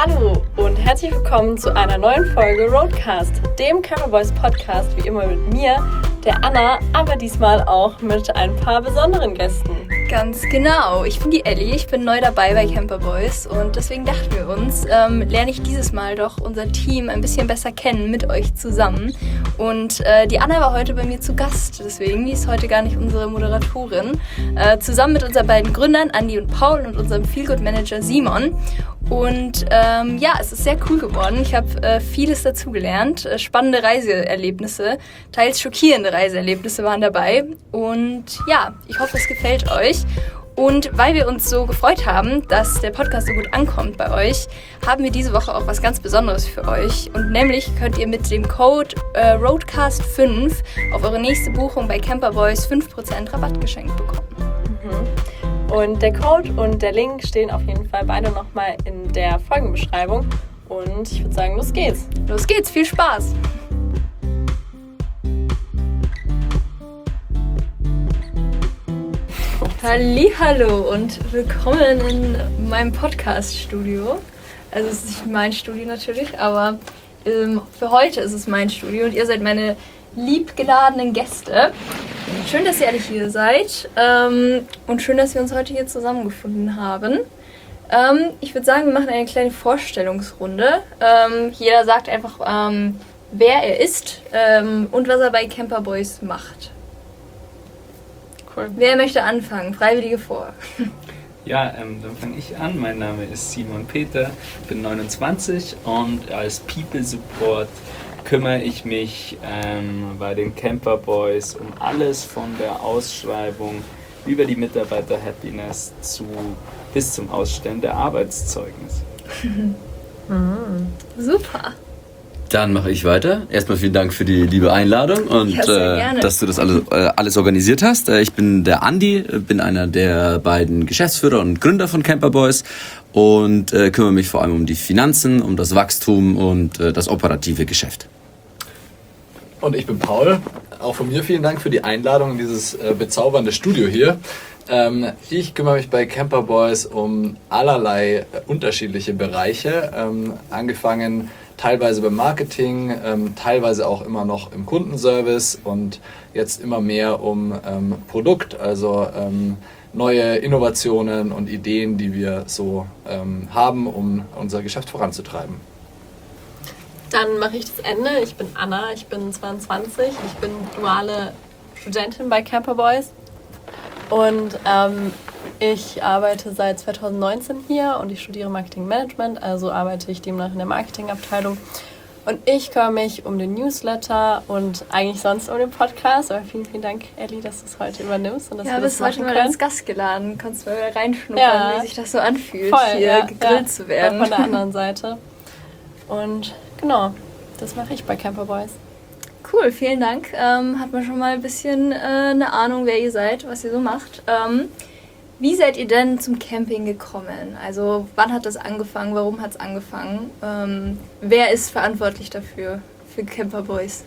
Hallo und herzlich willkommen zu einer neuen Folge Roadcast, dem Camperboys Podcast, wie immer mit mir, der Anna, aber diesmal auch mit ein paar besonderen Gästen. Ganz genau. Ich bin die Ellie, ich bin neu dabei bei Camperboys und deswegen dachten wir uns, lerne ich dieses Mal doch unser Team ein bisschen besser kennen mit euch zusammen. Und die Anna war heute bei mir zu Gast, deswegen die ist heute gar nicht unsere Moderatorin. Zusammen mit unseren beiden Gründern, Andi und Paul, und unserem Feelgood-Manager Simon. Und es ist sehr cool geworden. Ich habe vieles dazugelernt. Spannende Reiseerlebnisse, teils schockierende Reiseerlebnisse waren dabei. Und ja, ich hoffe, es gefällt euch. Und weil wir uns so gefreut haben, dass der Podcast so gut ankommt bei euch, haben wir diese Woche auch was ganz Besonderes für euch. Und nämlich könnt ihr mit dem Code ROADCAST5 auf eure nächste Buchung bei Camperboys 5% Rabatt geschenkt bekommen. Und der Code und der Link stehen auf jeden Fall beide nochmal in der Folgenbeschreibung. Und ich würde sagen, los geht's. Los geht's, viel Spaß! Hallihallo und willkommen in meinem Podcast-Studio. Also es ist nicht mein Studio natürlich, aber für heute ist es mein Studio und ihr seid meine liebgeladenen Gäste. Schön, dass ihr alle hier seid und schön, dass wir uns heute hier zusammengefunden haben. Ich würde sagen, wir machen eine kleine Vorstellungsrunde. Jeder sagt einfach, wer er ist und was er bei Camperboys macht. Cool. Wer möchte anfangen? Freiwillige vor. Ja, dann fange ich an. Mein Name ist Simon Peter, bin 29 und als People Support kümmere ich mich bei den Camperboys um alles von der Ausschreibung über die Mitarbeiter Happiness bis zum Ausstellen der Arbeitszeugnis. Super. Dann mache ich weiter. Erstmal vielen Dank für die liebe Einladung und dass du das alles organisiert hast. Ich bin der Andi, bin einer der beiden Geschäftsführer und Gründer von Camperboys und kümmere mich vor allem um die Finanzen, um das Wachstum und das operative Geschäft. Und ich bin Paul. Auch von mir vielen Dank für die Einladung in dieses bezaubernde Studio hier. Ich kümmere mich bei Camperboys um allerlei unterschiedliche Bereiche, angefangen teilweise beim Marketing, teilweise auch immer noch im Kundenservice und jetzt immer mehr um Produkt, also neue Innovationen und Ideen, die wir so haben, um unser Geschäft voranzutreiben. Dann mache ich das Ende. Ich bin Anna, ich bin 22, ich bin duale Studentin bei Camperboys und ich arbeite seit 2019 hier und ich studiere Marketing Management, also arbeite ich demnach in der Marketingabteilung. Und ich kümmere mich um den Newsletter und eigentlich sonst um den Podcast. Aber vielen, vielen Dank, Ellie, dass du es heute übernimmst und dass wir das machen können. Ja, bist heute mal als Gast geladen. Kannst mal reinschnuppern, wie sich das so anfühlt, voll, hier gegrillt zu werden. Von der anderen Seite. Und genau, das mache ich bei Camperboys. Cool, vielen Dank. Hat man schon mal ein bisschen eine Ahnung, wer ihr seid, was ihr so macht. Wie seid ihr denn zum Camping gekommen? Also wann hat das angefangen? Warum hat es angefangen? Wer ist verantwortlich dafür, für Camperboys?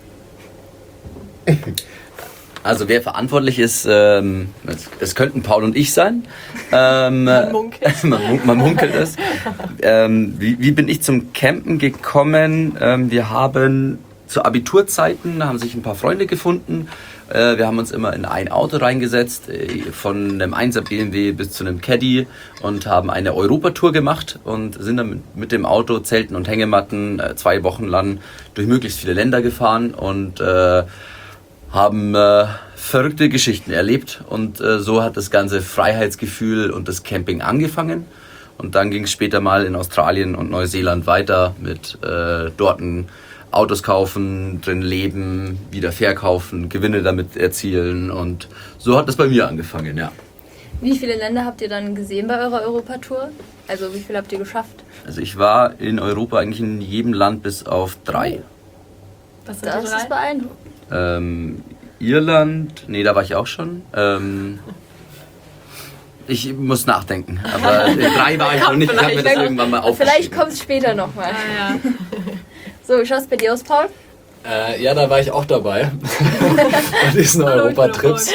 Also wer verantwortlich ist, es könnten Paul und ich sein. Man munkelt. man munkelt es. Wie bin ich zum Campen gekommen? Wir haben zu Abiturzeiten, haben sich ein paar Freunde gefunden. Wir haben uns immer in ein Auto reingesetzt, von einem 1er BMW bis zu einem Caddy und haben eine Europatour gemacht und sind dann mit dem Auto, Zelten und Hängematten 2 Wochen lang durch möglichst viele Länder gefahren und haben verrückte Geschichten erlebt und so hat das ganze Freiheitsgefühl und das Camping angefangen und dann ging es später mal in Australien und Neuseeland weiter mit dorten Autos kaufen, drin leben, wieder verkaufen, Gewinne damit erzielen und so hat das bei mir angefangen, ja. Wie viele Länder habt ihr dann gesehen bei eurer Europatour? Also wie viel habt ihr geschafft? Also ich war in Europa eigentlich in jedem Land bis auf 3. Was sind Das die 3? ist beeindruckend. Irland, nee, da war ich auch schon. Ich muss nachdenken, aber 3 war ich noch nicht, ich habe mir das irgendwann mal aufgeschrieben. Vielleicht kommt es später nochmal. Ja. So, wie schaut es bei dir aus, Paul? Ja, da war ich auch dabei. Bei diesen Europatrips.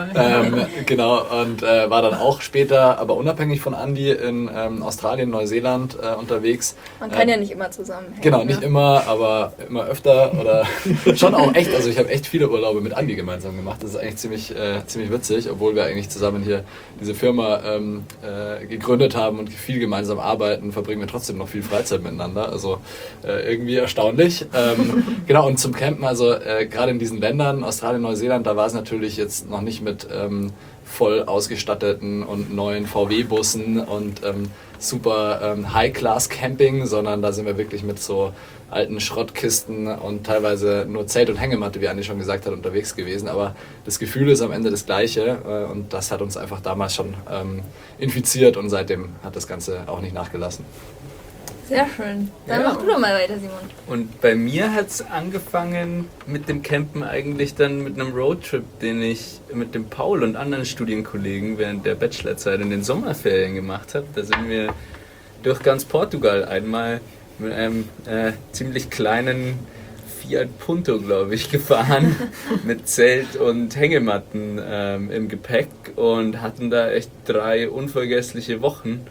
Genau, und war dann auch später, aber unabhängig von Andi, in Australien, Neuseeland unterwegs. Man kann ja nicht immer zusammenhängen. Genau, nicht immer, aber immer öfter oder schon auch echt. Also ich habe echt viele Urlaube mit Andi gemeinsam gemacht. Das ist eigentlich ziemlich witzig, obwohl wir eigentlich zusammen hier diese Firma gegründet haben und viel gemeinsam arbeiten, verbringen wir trotzdem noch viel Freizeit miteinander. Also irgendwie erstaunlich. Genau, und zum Campen, also gerade in diesen Ländern, Australien, Neuseeland, da war es natürlich jetzt noch nicht mit voll ausgestatteten und neuen VW-Bussen und super High-Class-Camping, sondern da sind wir wirklich mit so alten Schrottkisten und teilweise nur Zelt und Hängematte, wie Andi schon gesagt hat, unterwegs gewesen. Aber das Gefühl ist am Ende das gleiche und das hat uns einfach damals schon infiziert und seitdem hat das Ganze auch nicht nachgelassen. Sehr schön. Dann mach du doch mal weiter, Simon. Und bei mir hat es angefangen mit dem Campen eigentlich dann mit einem Roadtrip, den ich mit dem Paul und anderen Studienkollegen während der Bachelorzeit in den Sommerferien gemacht habe. Da sind wir durch ganz Portugal einmal mit einem ziemlich kleinen Fiat Punto, glaube ich, gefahren mit Zelt und Hängematten im Gepäck und hatten da echt 3 unvergessliche Wochen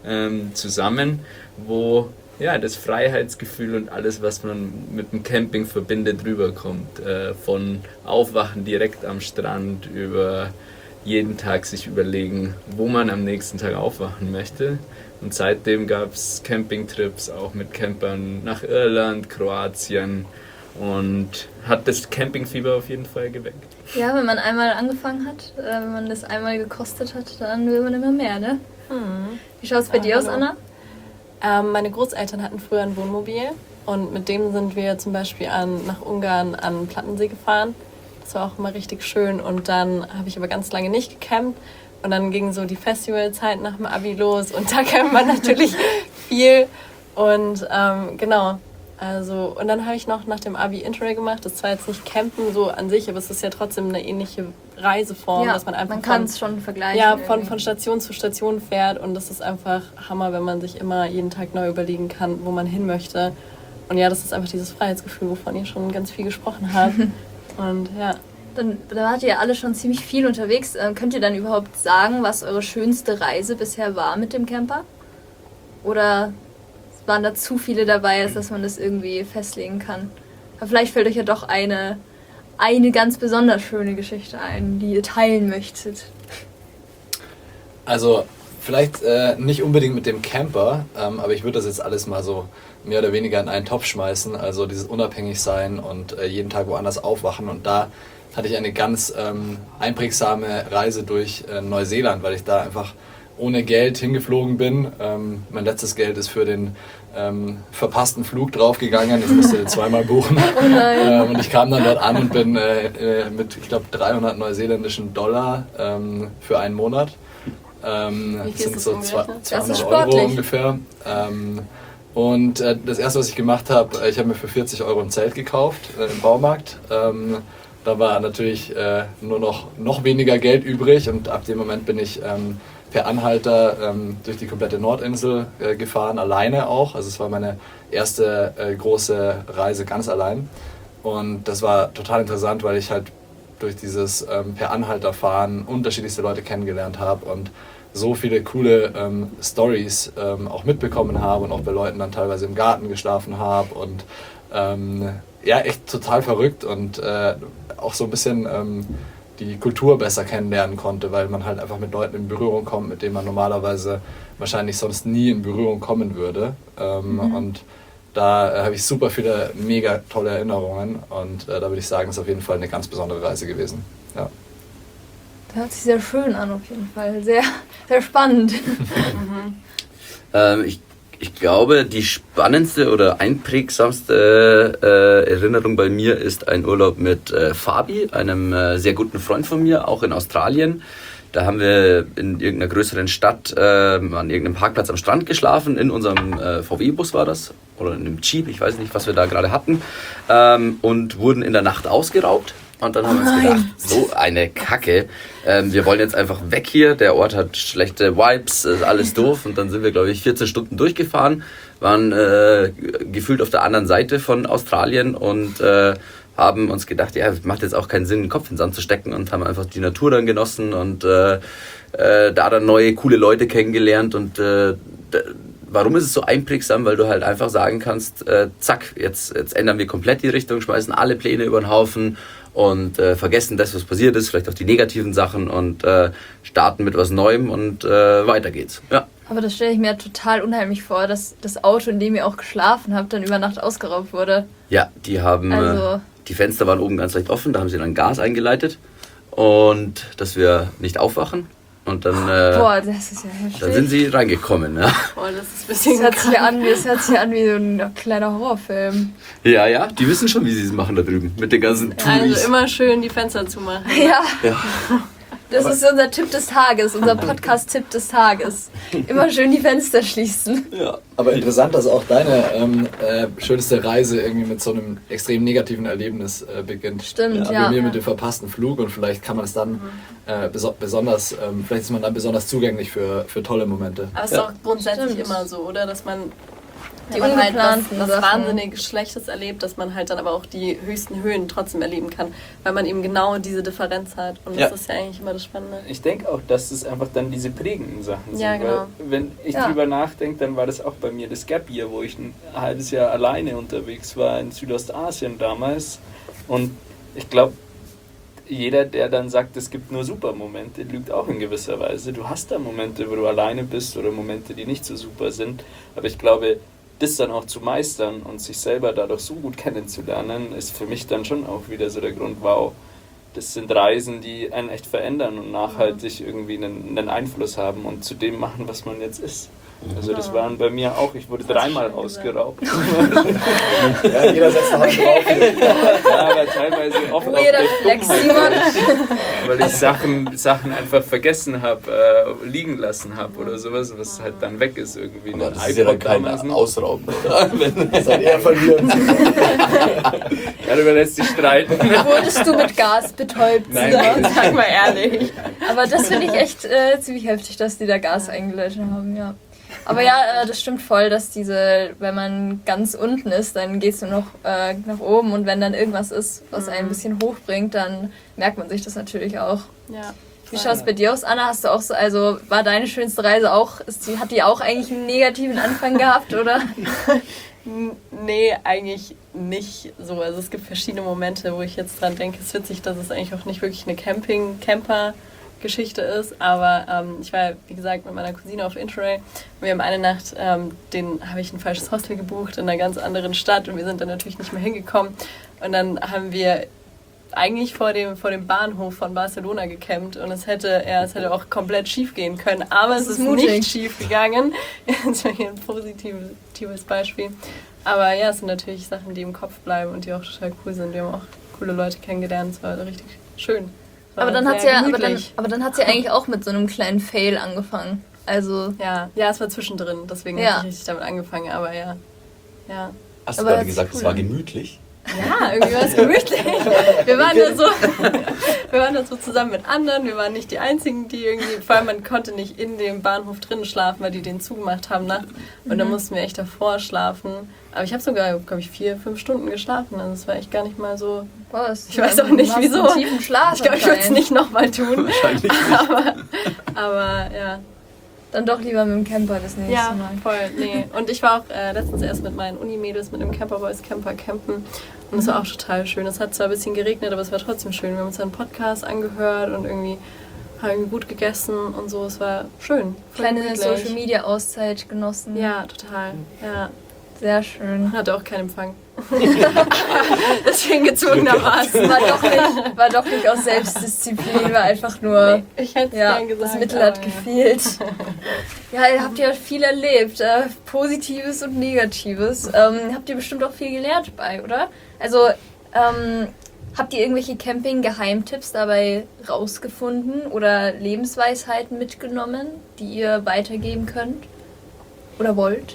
zusammen, wo ja, das Freiheitsgefühl und alles, was man mit dem Camping verbindet, rüberkommt. Von Aufwachen direkt am Strand über jeden Tag sich überlegen, wo man am nächsten Tag aufwachen möchte. Und seitdem gab es Campingtrips auch mit Campern nach Irland, Kroatien und hat das Campingfieber auf jeden Fall geweckt. Ja, wenn man einmal angefangen hat, wenn man das einmal gekostet hat, dann will man immer mehr, ne? Wie schaut es bei dir aus, Anna? Meine Großeltern hatten früher ein Wohnmobil und mit dem sind wir zum Beispiel nach Ungarn an Plattensee gefahren. Das war auch immer richtig schön und dann habe ich aber ganz lange nicht gecampt und dann ging so die Festivalzeit nach dem Abi los und da campt man natürlich viel und genau. Also, und dann habe ich noch nach dem Abi Interrail gemacht. Das war jetzt nicht Campen so an sich, aber es ist ja trotzdem eine ähnliche Reiseform, Ja, dass man einfach man kann es schon vergleichen. ja, irgendwie. von Station zu Station fährt und das ist einfach Hammer, wenn man sich immer jeden Tag neu überlegen kann, wo man hin möchte. Und ja, das ist einfach dieses Freiheitsgefühl, wovon ihr schon ganz viel gesprochen habt. Und ja. Da wart ihr ja alle schon ziemlich viel unterwegs. Könnt ihr dann überhaupt sagen, was eure schönste Reise bisher war mit dem Camper? Oder waren da zu viele dabei, als dass man das irgendwie festlegen kann? Aber vielleicht fällt euch ja doch eine ganz besonders schöne Geschichte ein, die ihr teilen möchtet. Also vielleicht nicht unbedingt mit dem Camper, aber ich würde das jetzt alles mal so mehr oder weniger in einen Topf schmeißen. Also dieses Unabhängigsein und jeden Tag woanders aufwachen. Und da hatte ich eine ganz einprägsame Reise durch Neuseeland, weil ich da einfach ohne Geld hingeflogen bin. Mein letztes Geld ist für den verpassten Flug draufgegangen. Ich musste den zweimal buchen. Oh nein. Und ich kam dann dort an und bin mit, ich glaube, 300 neuseeländischen Dollar für einen Monat. Wie viel sind ist so das umgerechnet? 200 sportlich. Euro ungefähr. Und das erste, was ich gemacht habe, ich habe mir für 40 Euro ein Zelt gekauft im Baumarkt. Da war natürlich nur noch weniger Geld übrig und ab dem Moment bin ich per Anhalter durch die komplette Nordinsel gefahren, alleine auch. Also es war meine erste große Reise ganz allein. Und das war total interessant, weil ich halt durch dieses per Anhalter fahren unterschiedlichste Leute kennengelernt habe und so viele coole Stories auch mitbekommen habe und auch bei Leuten dann teilweise im Garten geschlafen habe und ja, echt total verrückt und auch so ein bisschen die Kultur besser kennenlernen konnte, weil man halt einfach mit Leuten in Berührung kommt, mit denen man normalerweise wahrscheinlich sonst nie in Berührung kommen würde. Und da habe ich super viele mega tolle Erinnerungen und da würde ich sagen, ist auf jeden Fall eine ganz besondere Reise gewesen. Ja. Das hört sich sehr schön an auf jeden Fall. Sehr, sehr spannend. Ich glaube, die spannendste oder einprägsamste Erinnerung bei mir ist ein Urlaub mit Fabi, einem sehr guten Freund von mir, auch in Australien. Da haben wir in irgendeiner größeren Stadt an irgendeinem Parkplatz am Strand geschlafen. In unserem VW-Bus war das. Oder in einem Jeep, ich weiß nicht, was wir da gerade hatten. Und wurden in der Nacht ausgeraubt. Und dann haben wir uns gedacht, so eine Kacke. Wir wollen jetzt einfach weg hier. Der Ort hat schlechte Vibes, ist alles doof. Und dann sind wir, glaube ich, 14 Stunden durchgefahren. Waren gefühlt auf der anderen Seite von Australien und haben uns gedacht, ja, es macht jetzt auch keinen Sinn, den Kopf in den Sand zu stecken und haben einfach die Natur dann genossen und da dann neue, coole Leute kennengelernt und warum ist es so einprägsam? Weil du halt einfach sagen kannst, zack, jetzt ändern wir komplett die Richtung, schmeißen alle Pläne über den Haufen und vergessen das, was passiert ist, vielleicht auch die negativen Sachen und starten mit was Neuem und weiter geht's. Ja. Aber das stelle ich mir total unheimlich vor, dass das Auto, in dem ihr auch geschlafen habt, dann über Nacht ausgeraubt wurde. Ja, die haben, die Fenster waren oben ganz leicht offen, da haben sie dann Gas eingeleitet und dass wir nicht aufwachen. Und dann, boah, das ist ja heftig. Dann sind sie reingekommen. Ja. Boah, das ist ein bisschen Das hört sich an wie so ein kleiner Horrorfilm. Ja, die wissen schon, wie sie es machen da drüben mit den ganzen Touris. Also immer schön die Fenster zumachen. Ja. Das ist unser Tipp des Tages, unser Podcast-Tipp des Tages. Immer schön die Fenster schließen. Ja. Aber interessant, dass auch deine schönste Reise irgendwie mit so einem extrem negativen Erlebnis beginnt. Stimmt, Bei mir mit dem verpassten Flug und vielleicht kann man es dann besonders, vielleicht ist man dann besonders zugänglich für tolle Momente. Aber es ist auch grundsätzlich immer so, oder? Dass man Die wenn man halt ungeplanten was Sachen. wahnsinnig Schlechtes erlebt, dass man halt dann aber auch die höchsten Höhen trotzdem erleben kann, weil man eben genau diese Differenz hat. Und das ist ja eigentlich immer das Spannende. Ich denke auch, dass es einfach dann diese prägenden Sachen sind. Ja, genau. Weil, wenn ich drüber nachdenke, dann war das auch bei mir das Gap Year, wo ich ein halbes Jahr alleine unterwegs war in Südostasien damals. Und ich glaube, jeder, der dann sagt, es gibt nur super Momente, lügt auch in gewisser Weise. Du hast da Momente, wo du alleine bist oder Momente, die nicht so super sind. Aber ich glaube, das dann auch zu meistern und sich selber dadurch so gut kennenzulernen, ist für mich dann schon auch wieder so der Grund, wow, das sind Reisen, die einen echt verändern und nachhaltig irgendwie einen Einfluss haben und zu dem machen, was man jetzt ist. Also das waren bei mir auch, ich wurde dreimal ausgeraubt. Ja, jeder setzt noch einen drauf. Ja, aber teilweise oft auch Jeder durch Flex, Dummheit, weil ich Sachen einfach vergessen habe, liegen lassen habe oder sowas, was halt dann weg ist irgendwie. Aber das ist ja dann kein Ausrauben, oder? Das soll eher verlieren. Darüber lässt sich streiten. Wurdest du mit Gas betäubt? Nein. Sag mal ehrlich. Aber das finde ich echt ziemlich heftig, dass die da Gas eingeleitet haben, ja. Aber ja, das stimmt voll, dass wenn man ganz unten ist, dann gehst du noch nach oben und wenn dann irgendwas ist, was einen ein bisschen hochbringt, dann merkt man sich das natürlich auch. Ja. Wie schaut es bei dir aus, Anna? Hast du auch so, also war deine schönste Reise auch, hat die auch eigentlich einen negativen Anfang gehabt, oder? Nee, eigentlich nicht so. Also es gibt verschiedene Momente, wo ich jetzt dran denke. Es ist witzig, dass es eigentlich auch nicht wirklich eine Camper-Geschichte ist, aber ich war, wie gesagt, mit meiner Cousine auf Interrail und wir haben eine Nacht, habe ich ein falsches Hostel gebucht in einer ganz anderen Stadt und wir sind dann natürlich nicht mehr hingekommen und dann haben wir eigentlich vor dem Bahnhof von Barcelona gecampt und es hätte auch komplett schief gehen können, aber es ist nicht schief gegangen. Das war hier ein positives Beispiel. Aber ja, es sind natürlich Sachen, die im Kopf bleiben und die auch total cool sind. Wir haben auch coole Leute kennengelernt, es war richtig schön. Aber dann hat's ja eigentlich auch mit so einem kleinen Fail angefangen. Also ja, es war zwischendrin, deswegen habe ich richtig damit angefangen, aber ja. Hast du gerade gesagt, es war gemütlich? Ja, irgendwie war es gemütlich. Wir waren da so zusammen mit anderen, wir waren nicht die Einzigen, die irgendwie, vor allem man konnte nicht in dem Bahnhof drinnen schlafen, weil die den zugemacht haben nachts und dann mussten wir echt davor schlafen. Aber ich habe sogar, glaube ich, 4-5 Stunden geschlafen, also es war echt gar nicht mal so... Ich weiß auch nicht wieso. Ich glaube, ich würde es nicht nochmal tun. Wahrscheinlich nicht. Aber ja. Dann doch lieber mit dem Camper das nächste Mal. Ja, voll. Nee. Und ich war auch letztens erst mit meinen Uni-Mädels mit dem Camperboys Camper campen. Und es war auch total schön. Es hat zwar ein bisschen geregnet, aber es war trotzdem schön. Wir haben uns einen Podcast angehört und irgendwie haben gut gegessen und so. Es war schön. Kleine Social-Media-Auszeit genossen. Ja, total. Ja. Sehr schön. Hatte auch keinen Empfang. Deswegen gezwungenermaßen. War doch nicht aus Selbstdisziplin, war einfach nur. Nee, ich hätte es gern gesagt. Das Mittel hat gefehlt. Ja, ihr habt ja viel erlebt. Positives und Negatives. Habt ihr bestimmt auch viel gelernt bei, oder? Also, habt ihr irgendwelche Camping-Geheimtipps dabei rausgefunden oder Lebensweisheiten mitgenommen, die ihr weitergeben könnt oder wollt?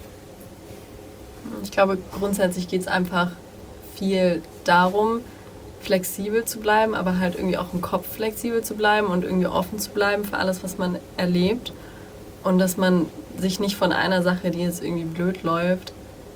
Ich glaube, grundsätzlich geht es einfach viel darum, flexibel zu bleiben, aber halt irgendwie auch im Kopf flexibel zu bleiben und irgendwie offen zu bleiben für alles, was man erlebt. Und dass man sich nicht von einer Sache, die jetzt irgendwie blöd läuft,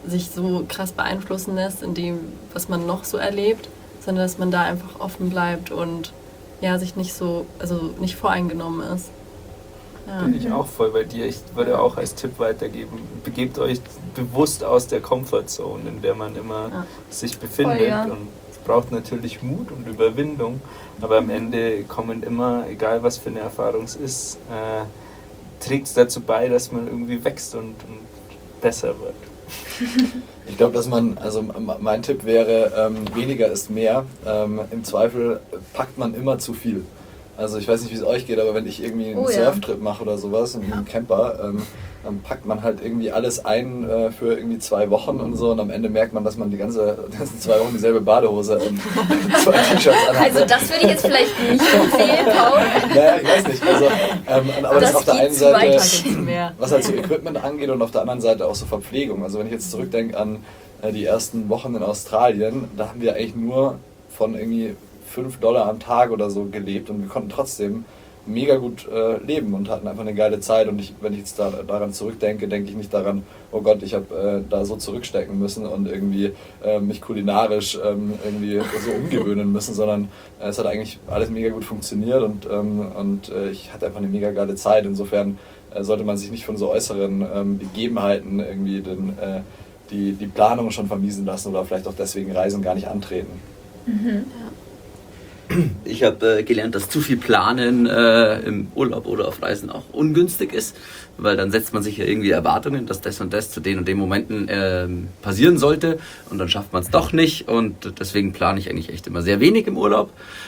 sich so krass beeinflussen lässt in dem, was man noch so erlebt, sondern dass man da einfach offen bleibt und ja, sich nicht so, also nicht voreingenommen ist. Ja. Bin ich auch voll bei dir. Ich würde auch als Tipp weitergeben, begebt euch bewusst aus der Comfortzone, in der man immer sich befindet. Voll, ja. Und es braucht natürlich Mut und Überwindung, aber am Ende kommen immer, egal was für eine Erfahrung es ist, trägt es dazu bei, dass man irgendwie wächst und besser wird. Ich glaube, dass mein Tipp wäre, weniger ist mehr. Im Zweifel packt man immer zu viel. Also ich weiß nicht, wie es euch geht, aber wenn ich irgendwie einen Surftrip mache oder sowas, in einem Camper, dann packt man halt irgendwie alles ein für irgendwie 2 Wochen und so und am Ende merkt man, dass man die ganzen 2 Wochen dieselbe Badehose und 2 T-Shirts anhat. Also das würde ich jetzt vielleicht nicht empfehlen, Paul. Naja, ich weiß nicht. Also, aber das auf der einen Seite, mehr. was halt so Equipment angeht und auf der anderen Seite auch so Verpflegung. Also wenn ich jetzt zurückdenke an die ersten Wochen in Australien, da haben wir eigentlich nur von irgendwie $5 am Tag oder so gelebt und wir konnten trotzdem mega gut leben und hatten einfach eine geile Zeit und wenn ich jetzt daran zurückdenke, denke ich nicht daran, oh Gott, ich habe da so zurückstecken müssen und irgendwie mich kulinarisch irgendwie so umgewöhnen müssen, sondern es hat eigentlich alles mega gut funktioniert und ich hatte einfach eine mega geile Zeit. Insofern sollte man sich nicht von so äußeren Begebenheiten irgendwie die Planung schon vermiesen lassen oder vielleicht auch deswegen Reisen gar nicht antreten. Mhm. Ich habe gelernt, dass zu viel Planen im Urlaub oder auf Reisen auch ungünstig ist, weil dann setzt man sich ja irgendwie Erwartungen, dass das und das zu den und den Momenten passieren sollte und dann schafft man es doch nicht und deswegen plane ich eigentlich echt immer sehr wenig im Urlaub.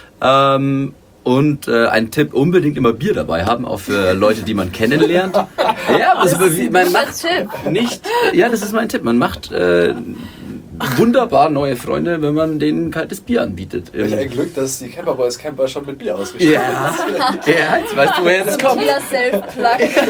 Und ein Tipp, unbedingt immer Bier dabei haben, auch für Leute, die man kennenlernt. Ja, also man macht nicht, ja, das ist mein Tipp, man macht wunderbar neue Freunde, wenn man denen kaltes Bier anbietet. Welch ein Glück, dass die Camperboys Camper schon mit Bier ausgestattet sind. Ja, jetzt weißt du, woher das kommt. Wieder Self-Plug.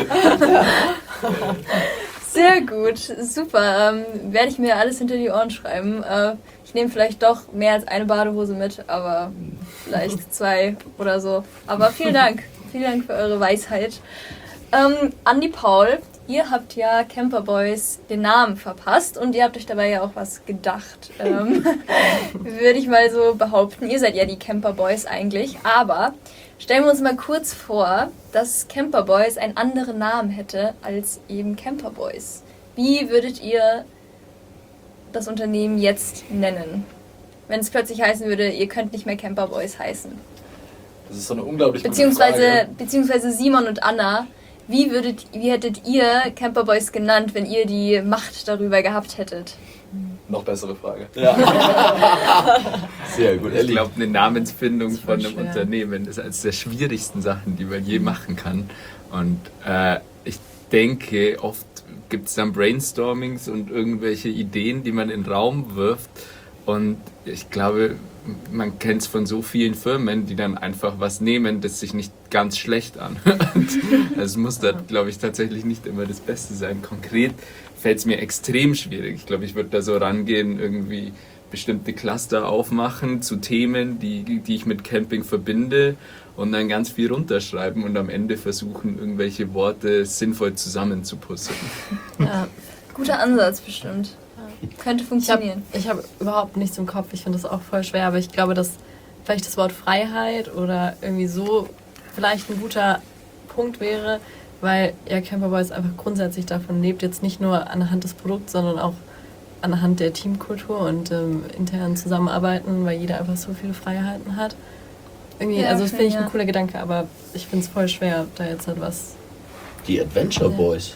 Sehr gut, super. Werde ich mir alles hinter die Ohren schreiben. Ich nehme vielleicht doch mehr als eine Badehose mit, aber vielleicht 2 oder so. Aber vielen Dank für eure Weisheit. Andi, Paul, ihr habt ja Camperboys den Namen verpasst und ihr habt euch dabei ja auch was gedacht. Würde ich mal so behaupten. Ihr seid ja die Camperboys eigentlich, aber stellen wir uns mal kurz vor, dass Camperboys einen anderen Namen hätte als eben Camperboys. Wie würdet ihr das Unternehmen jetzt nennen? Wenn es plötzlich heißen würde, ihr könnt nicht mehr Camperboys heißen. Das ist so eine unglaublich gute Frage. Beziehungsweise Simon und Anna, wie hättet ihr Camperboys genannt, wenn ihr die Macht darüber gehabt hättet? Noch bessere Frage. Ja. Sehr gut. Ich glaube, eine Namensfindung von einem schwer. Unternehmen ist eines der schwierigsten Sachen, die man je machen kann. Und ich denke, oft gibt es dann Brainstormings und irgendwelche Ideen, die man in den Raum wirft. Und ich glaube, man kennt es von so vielen Firmen, die dann einfach was nehmen, das sich nicht ganz schlecht anhört. Es muss da, glaube ich, tatsächlich nicht immer das Beste sein. Konkret fällt es mir extrem schwierig. Ich glaube, ich würde da so rangehen, irgendwie bestimmte Cluster aufmachen zu Themen, die ich mit Camping verbinde und dann ganz viel runterschreiben und am Ende versuchen, irgendwelche Worte sinnvoll zusammenzupuzzeln. Ja. Guter Ansatz bestimmt. Könnte funktionieren. Ich hab überhaupt nichts im Kopf. Ich finde das auch voll schwer, aber ich glaube, dass vielleicht das Wort Freiheit oder irgendwie so vielleicht ein guter Punkt wäre, weil ja Camperboys einfach grundsätzlich davon lebt, jetzt nicht nur anhand des Produkts, sondern auch anhand der Teamkultur und internen Zusammenarbeiten, weil jeder einfach so viele Freiheiten hat. Irgendwie, Ja, also das finde ich ja. ein cooler Gedanke, aber ich finde es voll schwer, da jetzt halt was... Die Adventure Boys.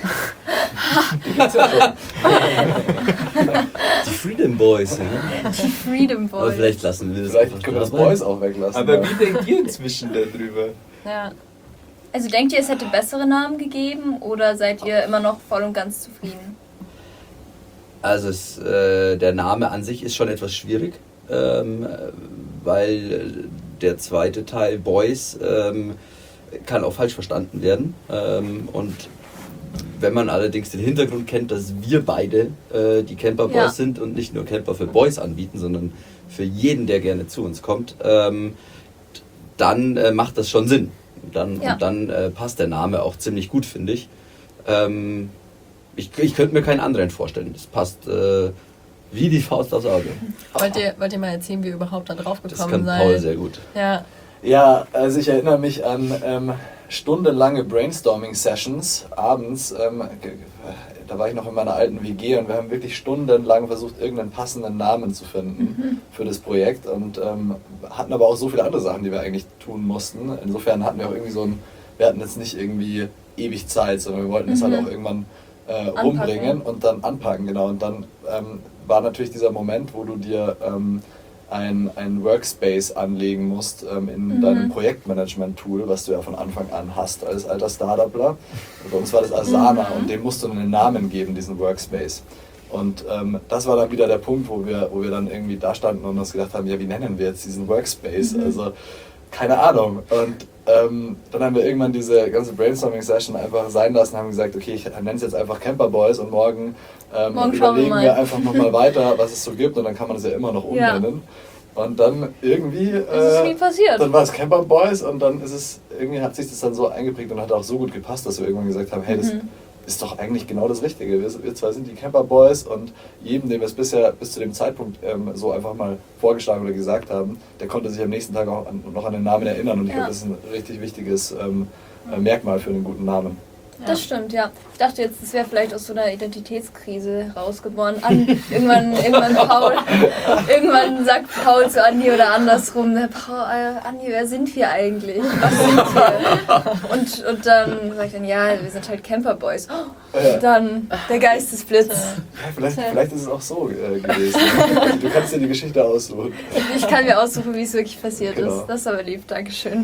Die Freedom Boys. Ja. Die Freedom Aber Boys. vielleicht lassen wir das Vielleicht einfach können wir das dabei. Boys auch weglassen. Aber wie denkt ihr inzwischen darüber? Ja, Also denkt ihr, es hätte bessere Namen gegeben oder seid ihr immer noch voll und ganz zufrieden? Also der Name an sich ist schon etwas schwierig, weil der zweite Teil Boys kann auch falsch verstanden werden. Und wenn man allerdings den Hintergrund kennt, dass wir beide die Camper Boys Ja. sind und nicht nur Camper für Boys anbieten, sondern für jeden, der gerne zu uns kommt, dann macht das schon Sinn. Und dann passt der Name auch ziemlich gut, finde ich. ich könnte mir keinen anderen vorstellen. Das passt wie die Faust aufs Auge. Wollt ihr mal erzählen, wie ihr überhaupt da drauf Das gekommen kann seid? Paul sehr gut. Ja. Ja, also ich erinnere mich an stundenlange Brainstorming-Sessions abends. Da war ich noch in meiner alten WG und wir haben wirklich stundenlang versucht, irgendeinen passenden Namen zu finden für das Projekt und hatten aber auch so viele andere Sachen, die wir eigentlich tun mussten. Insofern hatten wir auch irgendwie wir hatten jetzt nicht irgendwie ewig Zeit, sondern wir wollten es halt auch irgendwann rumbringen und dann anpacken, genau. Und dann war natürlich dieser Moment, wo du dir ein Workspace anlegen musst in deinem Projektmanagement-Tool, was du ja von Anfang an hast als alter Startupler. Bei uns war das Asana und dem musst du einen Namen geben, diesen Workspace. Und das war dann wieder der Punkt, wo wir dann irgendwie da standen und uns gedacht haben, ja, wie nennen wir jetzt diesen Workspace? Also keine Ahnung. Und dann haben wir irgendwann diese ganze Brainstorming-Session einfach sein lassen, haben gesagt, okay, ich nenne es jetzt einfach Camper Boys und morgen überlegen wir einfach nochmal weiter, was es so gibt und dann kann man es ja immer noch umbenennen. Und dann irgendwie ist nie passiert. Dann war es Camper Boys und dann irgendwie hat sich das dann so eingeprägt und hat auch so gut gepasst, dass wir irgendwann gesagt haben, hey, das ist doch eigentlich genau das Richtige. Wir zwei sind die Camper Boys und jedem, dem wir es bisher bis zu dem Zeitpunkt so einfach mal vorgeschlagen oder gesagt haben, der konnte sich am nächsten Tag auch noch an den Namen erinnern und ich glaube, das ist ein richtig wichtiges Merkmal für einen guten Namen. Das stimmt, ja. Ich dachte jetzt, das wäre vielleicht aus so einer Identitätskrise rausgeboren. Irgendwann Paul, irgendwann sagt Paul zu Andi oder andersrum, Andi, wer sind wir eigentlich? Was sind wir? Und dann sage ich dann, ja, wir sind halt Camper Boys. Und dann der Geistesblitz. Ja, vielleicht ist es auch so gewesen. Du kannst dir die Geschichte aussuchen. Ich kann mir aussuchen, wie es wirklich passiert Genau. ist. Das ist aber lieb, Dankeschön.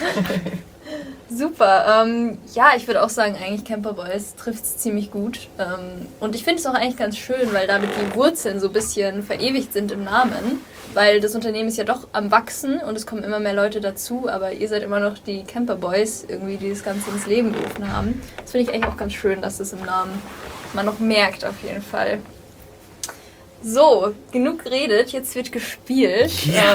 Super. Ja, ich würde auch sagen, eigentlich Camper Boys trifft es ziemlich gut. Und ich finde es auch eigentlich ganz schön, weil damit die Wurzeln so ein bisschen verewigt sind im Namen. Weil das Unternehmen ist ja doch am Wachsen und es kommen immer mehr Leute dazu, aber ihr seid immer noch die Camper Boys, irgendwie, die das Ganze ins Leben gerufen haben. Das finde ich eigentlich auch ganz schön, dass das im Namen man noch merkt auf jeden Fall. So, genug geredet, jetzt wird gespielt.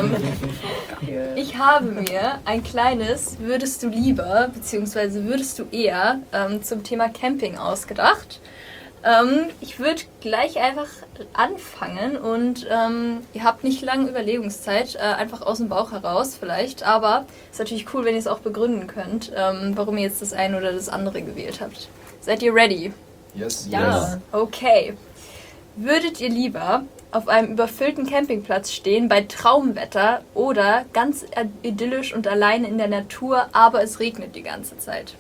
Ich habe mir ein kleines Würdest du lieber, beziehungsweise würdest du eher zum Thema Camping ausgedacht. Ich würde gleich einfach anfangen und ihr habt nicht lange Überlegungszeit, einfach aus dem Bauch heraus vielleicht, aber es ist natürlich cool, wenn ihr es auch begründen könnt, warum ihr jetzt das eine oder das andere gewählt habt. Seid ihr ready? Yes. Ja. Okay. Würdet ihr lieber auf einem überfüllten Campingplatz stehen bei Traumwetter oder ganz idyllisch und alleine in der Natur, aber es regnet die ganze Zeit?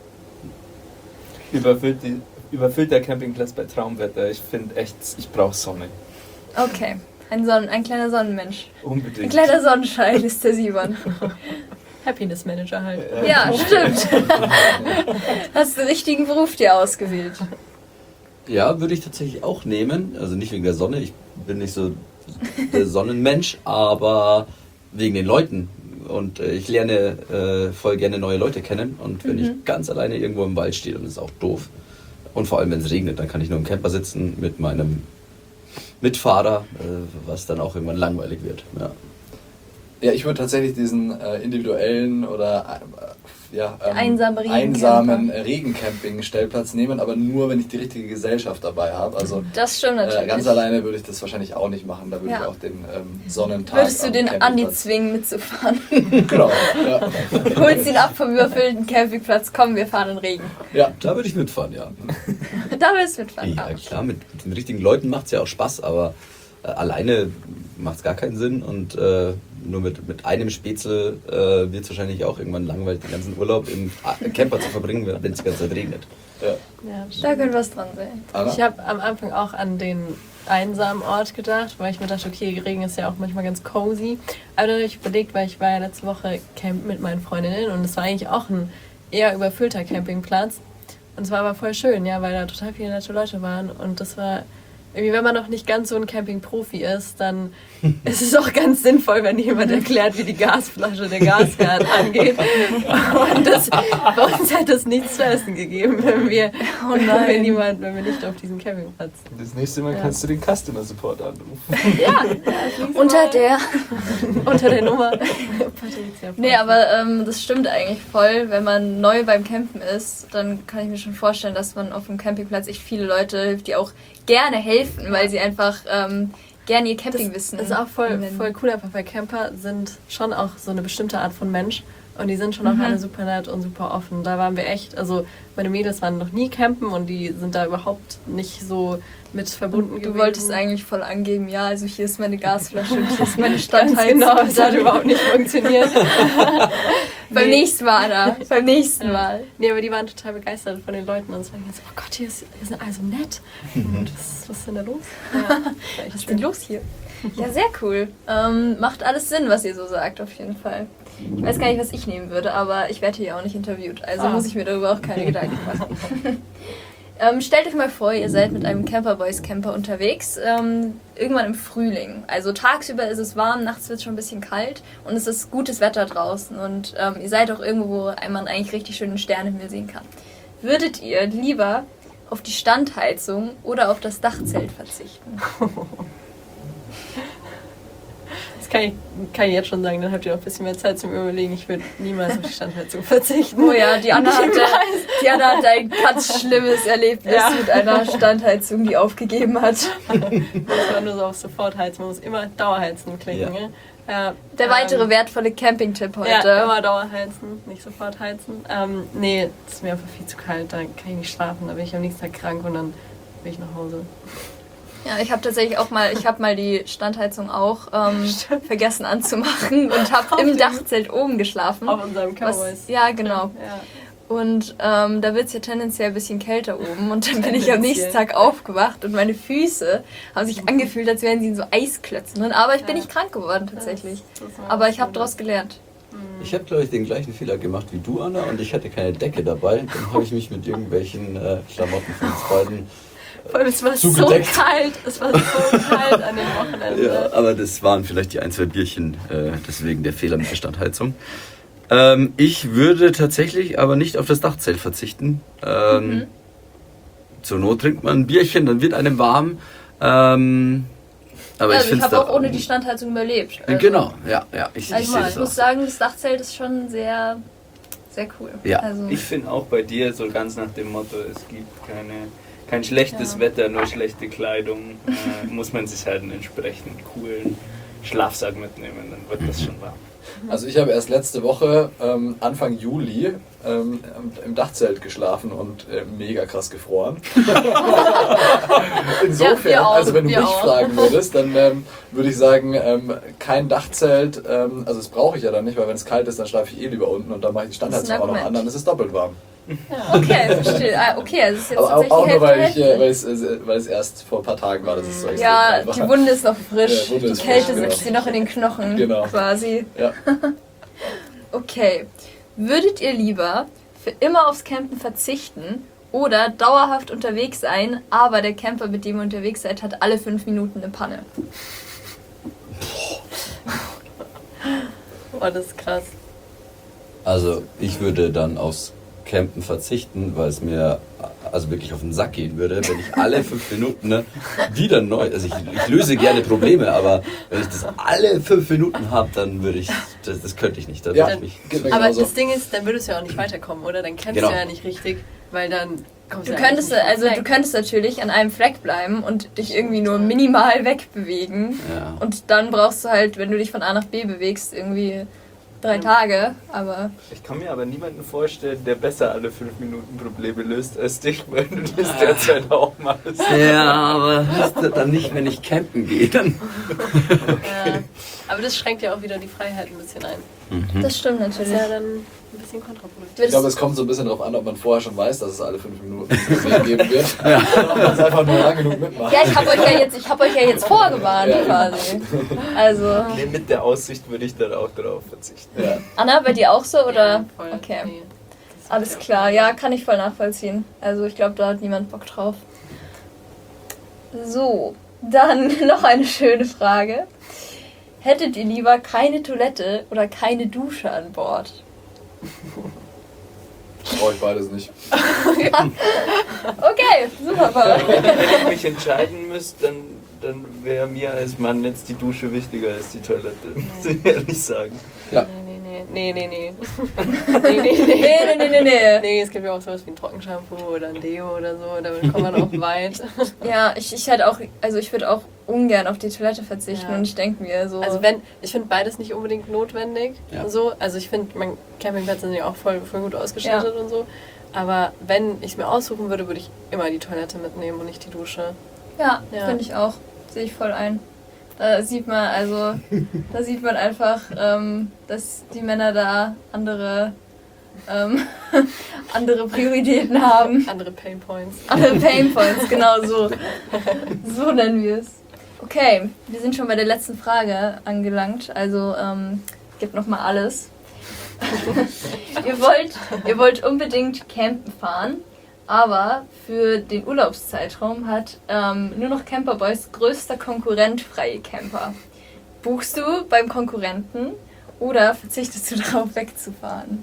Überfüllter Campingplatz bei Traumwetter. Ich finde echt, ich brauche Sonne. Okay, ein kleiner Sonnenmensch. Unbedingt. Ein kleiner Sonnenschein ist der Simon. Happiness Manager halt. Ja, stimmt. Hast den richtigen Beruf dir ausgewählt. Ja, würde ich tatsächlich auch nehmen. Also nicht wegen der Sonne, ich bin nicht so der Sonnenmensch, aber wegen den Leuten. Und ich lerne voll gerne neue Leute kennen. Und wenn ich ganz alleine irgendwo im Wald stehe, dann ist es auch doof. Und vor allem, wenn es regnet, dann kann ich nur im Camper sitzen mit meinem Mitfahrer, was dann auch irgendwann langweilig wird. Ja. Ja, ich würde tatsächlich diesen individuellen oder einsamen Regencamping-Stellplatz nehmen, aber nur, wenn ich die richtige Gesellschaft dabei habe. Also Das stimmt natürlich. ganz alleine würde ich das wahrscheinlich auch nicht machen. Da würde ich auch den Sonnentag. Würdest du am den Campingplatz- Andi zwingen mitzufahren? Genau. Ja. Holst ihn ab vom überfüllten Campingplatz, komm, wir fahren in Regen. Ja. Da würde ich mitfahren, ja. Da willst du mitfahren. Ja, klar, mit den richtigen Leuten macht es ja auch Spaß, aber alleine macht es gar keinen Sinn und nur mit einem Spätzle wird es wahrscheinlich auch irgendwann langweilig, den ganzen Urlaub im Camper zu verbringen, wenn es die ganze Zeit regnet. Ja. Ja, Da könnte was dran sein. Anna? ich habe am Anfang auch an den einsamen Ort gedacht, weil ich mir dachte, okay, Regen ist ja auch manchmal ganz cozy. Aber dann habe ich überlegt, weil ich war ja letzte Woche campen mit meinen Freundinnen und es war eigentlich auch ein eher überfüllter Campingplatz. Und es war aber voll schön, ja, weil da total viele nette Leute waren und das war irgendwie, wenn man noch nicht ganz so ein Camping-Profi ist, dann ist es auch ganz sinnvoll, wenn jemand erklärt, wie die Gasflasche, der Gasherd angeht. Und bei uns hat es nichts zu essen gegeben, wenn wir nicht auf diesem Campingplatz. Das nächste Mal kannst du den Customer Support anrufen. Ja, Unter der Nummer. Patricia. Nee, aber das stimmt eigentlich voll. Wenn man neu beim Campen ist, dann kann ich mir schon vorstellen, dass man auf dem Campingplatz echt viele Leute hilft, die auch gerne helfen, weil sie einfach gerne ihr Campingwissen. Das ist auch voll cool, einfach, weil Camper sind schon auch so eine bestimmte Art von Mensch und die sind schon auch alle super nett und super offen. Da waren wir echt, also meine Mädels waren noch nie campen und die sind da überhaupt nicht so mit verbunden gewesen. Du wolltest eigentlich voll angeben, ja, also hier ist meine Gasflasche und hier ist meine Standheizung. Genau, das hat überhaupt nicht funktioniert. Beim nächsten Mal, Anna. Beim nächsten Mal. Nee, aber die waren total begeistert von den Leuten und es war so, oh Gott, hier sind alle so nett. Und was ist denn da los? Ja, was ist denn los hier? Ja, sehr cool. Macht alles Sinn, was ihr so sagt, auf jeden Fall. Ich weiß gar nicht, was ich nehmen würde, aber ich werde hier auch nicht interviewt, also muss ich mir darüber auch keine Gedanken machen. Stellt euch mal vor, ihr seid mit einem Camperboys Camper unterwegs, irgendwann im Frühling. Also tagsüber ist es warm, nachts wird es schon ein bisschen kalt und es ist gutes Wetter draußen und ihr seid auch irgendwo, wo man eigentlich richtig schön den Sternenhimmel sehen kann. Würdet ihr lieber auf die Standheizung oder auf das Dachzelt verzichten? Das kann ich jetzt schon sagen, dann habt ihr auch ein bisschen mehr Zeit zum Überlegen. Ich würde niemals auf die Standheizung verzichten. Oh ja, die Anna hatte ein ganz schlimmes Erlebnis mit einer Standheizung, die aufgegeben hat. Das war nur so auf Sofortheizen. Man muss immer Dauerheizen klicken. Ja. Ne? Ja, Der weitere wertvolle Camping-Tipp heute. Ja, immer Dauerheizen, nicht sofort heizen. Nee, es ist mir einfach viel zu kalt, da kann ich nicht schlafen. Da bin ich am nächsten Tag krank und dann bin ich nach Hause. Ja, ich habe tatsächlich auch mal die Standheizung auch vergessen anzumachen und habe im Dachzelt oben geschlafen. Auf unserem Cowboys. Ja, genau. Ja. Und da wird es ja tendenziell ein bisschen kälter oben und dann bin ich am nächsten Tag aufgewacht und meine Füße haben sich angefühlt, als wären sie in so Eisklötzen. Aber ich bin nicht krank geworden tatsächlich. Aber ich habe daraus gelernt. Ich habe, glaube ich, den gleichen Fehler gemacht wie du, Anna, und ich hatte keine Decke dabei. Dann habe ich mich mit irgendwelchen Klamotten von uns beiden Vor allem, es war zugedeckt. so kalt. Es war so kalt an dem Wochenende. Ja, aber das waren vielleicht die 1, 2 Bierchen, deswegen der Fehler mit der Standheizung. Ich würde tatsächlich aber nicht auf das Dachzelt verzichten. Zur Not trinkt man ein Bierchen, dann wird einem warm. Aber Also ich finde habe auch ohne die Standheizung überlebt. Also, Genau, ja. Ich sehe Ich das muss auch. sagen, das Dachzelt ist schon sehr, sehr cool. Ja. Also, Ich finde auch bei dir so ganz nach dem Motto, es gibt kein schlechtes Wetter, nur schlechte Kleidung. Muss man sich halt einen entsprechend coolen Schlafsack mitnehmen, dann wird das schon warm. Also ich habe erst letzte Woche, Anfang Juli, im Dachzelt geschlafen und mega krass gefroren. Insofern, Ja, wir auch, also wenn du mich wir auch. fragen würdest, dann würde ich sagen, kein Dachzelt, also das brauche ich ja dann nicht, weil wenn es kalt ist, dann schlafe ich lieber unten und dann mache ich die Standheizung auch noch Argument. an, dann ist es doppelt warm. okay, verstehe. Okay, also es ist jetzt Aber tatsächlich auch nur, Hälfte. weil es erst vor ein paar Tagen war, das ist so extrem Ja, kalt war. die Wunde ist noch frisch. Ja, Wunde Die ist Kälte frisch, genau. sitzt dir noch in den Knochen Genau. quasi. Ja. Okay. Würdet ihr lieber für immer aufs Campen verzichten oder dauerhaft unterwegs sein, aber der Camper, mit dem ihr unterwegs seid, hat alle 5 Minuten eine Panne? Oh, das ist krass. Also ich würde dann aufs Campen verzichten, weil es mir also wirklich auf den Sack gehen würde, wenn ich alle 5 Minuten wieder neu, also ich löse gerne Probleme, aber wenn ich das alle 5 Minuten habe, dann würde ich, das könnte ich nicht. Dann Ja, würde ich mich geht mir Aber genauso. das Ding ist, dann würdest du ja auch nicht weiterkommen, oder? Dann kennst Genau. du ja nicht richtig, weil dann kommst Du ja könntest, eigentlich nicht also weg. du könntest natürlich an einem Fleck bleiben und dich irgendwie nur minimal wegbewegen. Ja. Und dann brauchst du halt, wenn du dich von A nach B bewegst, irgendwie 3 Tage. Aber Ich kann mir aber niemanden vorstellen, der besser alle 5 Minuten Probleme löst als dich, weil du das derzeit auch machst. Ja, aber dann nicht, wenn ich campen gehe. Dann. Ja. Aber das schränkt ja auch wieder die Freiheit ein bisschen ein. das stimmt Das ist natürlich. ja dann ein bisschen kontraproduktiv. Ich glaube, es kommt so ein bisschen darauf an, ob man vorher schon weiß, dass es alle 5 Minuten geben wird. Oder ob man es einfach nur lang genug mitmacht. Ja, ich habe euch ja jetzt vorgewarnt quasi. Also, Nee, mit der Aussicht würde ich dann auch darauf verzichten. Ja. Anna, bei dir auch so oder? Ja, voll. Okay. Nee, das Alles klar, ja, kann ich voll nachvollziehen. Also ich glaube, da hat niemand Bock drauf. So, dann noch eine schöne Frage. Hättet ihr lieber keine Toilette oder keine Dusche an Bord? Brauche ich beides nicht. Okay, super, Paul. Wenn ich mich entscheiden müsste, dann wäre mir als Mann jetzt die Dusche wichtiger als die Toilette, muss ich ehrlich sagen. Ja. Nee. Nee. Nee, es gibt ja auch sowas wie ein Trockenshampoo oder ein Deo oder so, damit kommt man auch weit. Ja, ich hätte auch, also ich würde auch ungern auf die Toilette verzichten Ja. und ich denke mir so... Also ich finde beides nicht unbedingt notwendig. Ja. Und so. Also ich finde, Campingplätze sind ja auch voll gut ausgestattet und so. Aber wenn ich es mir aussuchen würde, würde ich immer die Toilette mitnehmen und nicht die Dusche. Ja, Ja. finde ich auch. Sehe ich voll ein. Da sieht man einfach, dass die Männer da andere Prioritäten haben. Andere Pain Points. Andere Pain Points, genau so. So nennen wir es. Okay, wir sind schon bei der letzten Frage angelangt. Also gebt nochmal alles. ihr wollt unbedingt campen fahren, aber für den Urlaubszeitraum hat nur noch Camperboys größter Konkurrent freie Camper. Buchst du beim Konkurrenten oder verzichtest du darauf wegzufahren?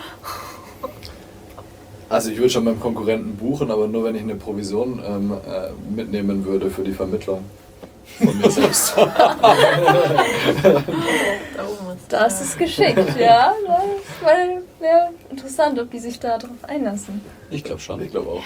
Also ich würde schon beim Konkurrenten buchen, aber nur wenn ich eine Provision mitnehmen würde für die Vermittlung von mir selbst. Das ist geschickt, ja. Das wäre interessant, ob die sich da drauf einlassen. Ich glaube schon. Ich glaube auch.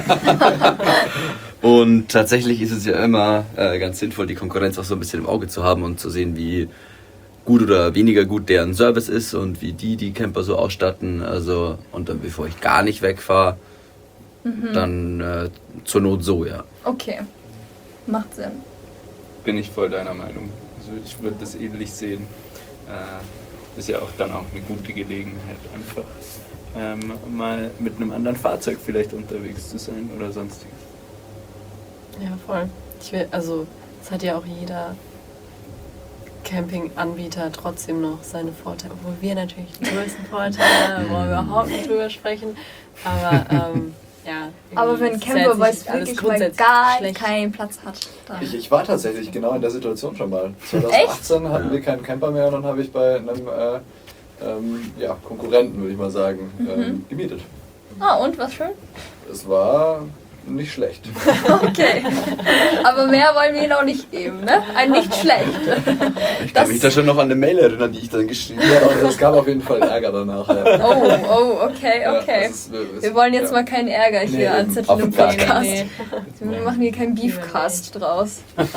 Und tatsächlich ist es ja immer ganz sinnvoll, die Konkurrenz auch so ein bisschen im Auge zu haben und zu sehen, wie gut oder weniger gut deren Service ist und wie die Camper so ausstatten. Also, und dann bevor ich gar nicht wegfahre, dann zur Not so, ja. Okay, macht Sinn. Bin ich voll deiner Meinung. Also ich würde das ähnlich sehen. Ist ja auch dann auch eine gute Gelegenheit, einfach mal mit einem anderen Fahrzeug vielleicht unterwegs zu sein oder sonstiges. Ja, voll. Es hat ja auch jeder Campinganbieter trotzdem noch seine Vorteile, obwohl wir natürlich die größten Vorteile haben, wollen wir überhaupt nicht drüber sprechen. Aber ja. Aber wenn Camperboys wirklich mal gar keinen Platz hat, dann... Ich war tatsächlich genau in der Situation schon mal. 2018 hatten wir keinen Camper mehr und dann habe ich bei einem Konkurrenten, würde ich mal sagen, gemietet. Ah, und, was schön? Es war nicht schlecht. Okay. Aber mehr wollen wir ihnen auch nicht geben, ne? Ein nicht schlecht. Ich kann mich da schon noch an eine Mail erinnern, die ich dann geschrieben habe. Ja, und es gab auf jeden Fall Ärger danach. Ja. Oh, okay. Ja, es Wir wollen jetzt mal keinen Ärger hier Nee, anzetteln auf im gar Podcast. Nee. Wir machen hier keinen Beefcast draus.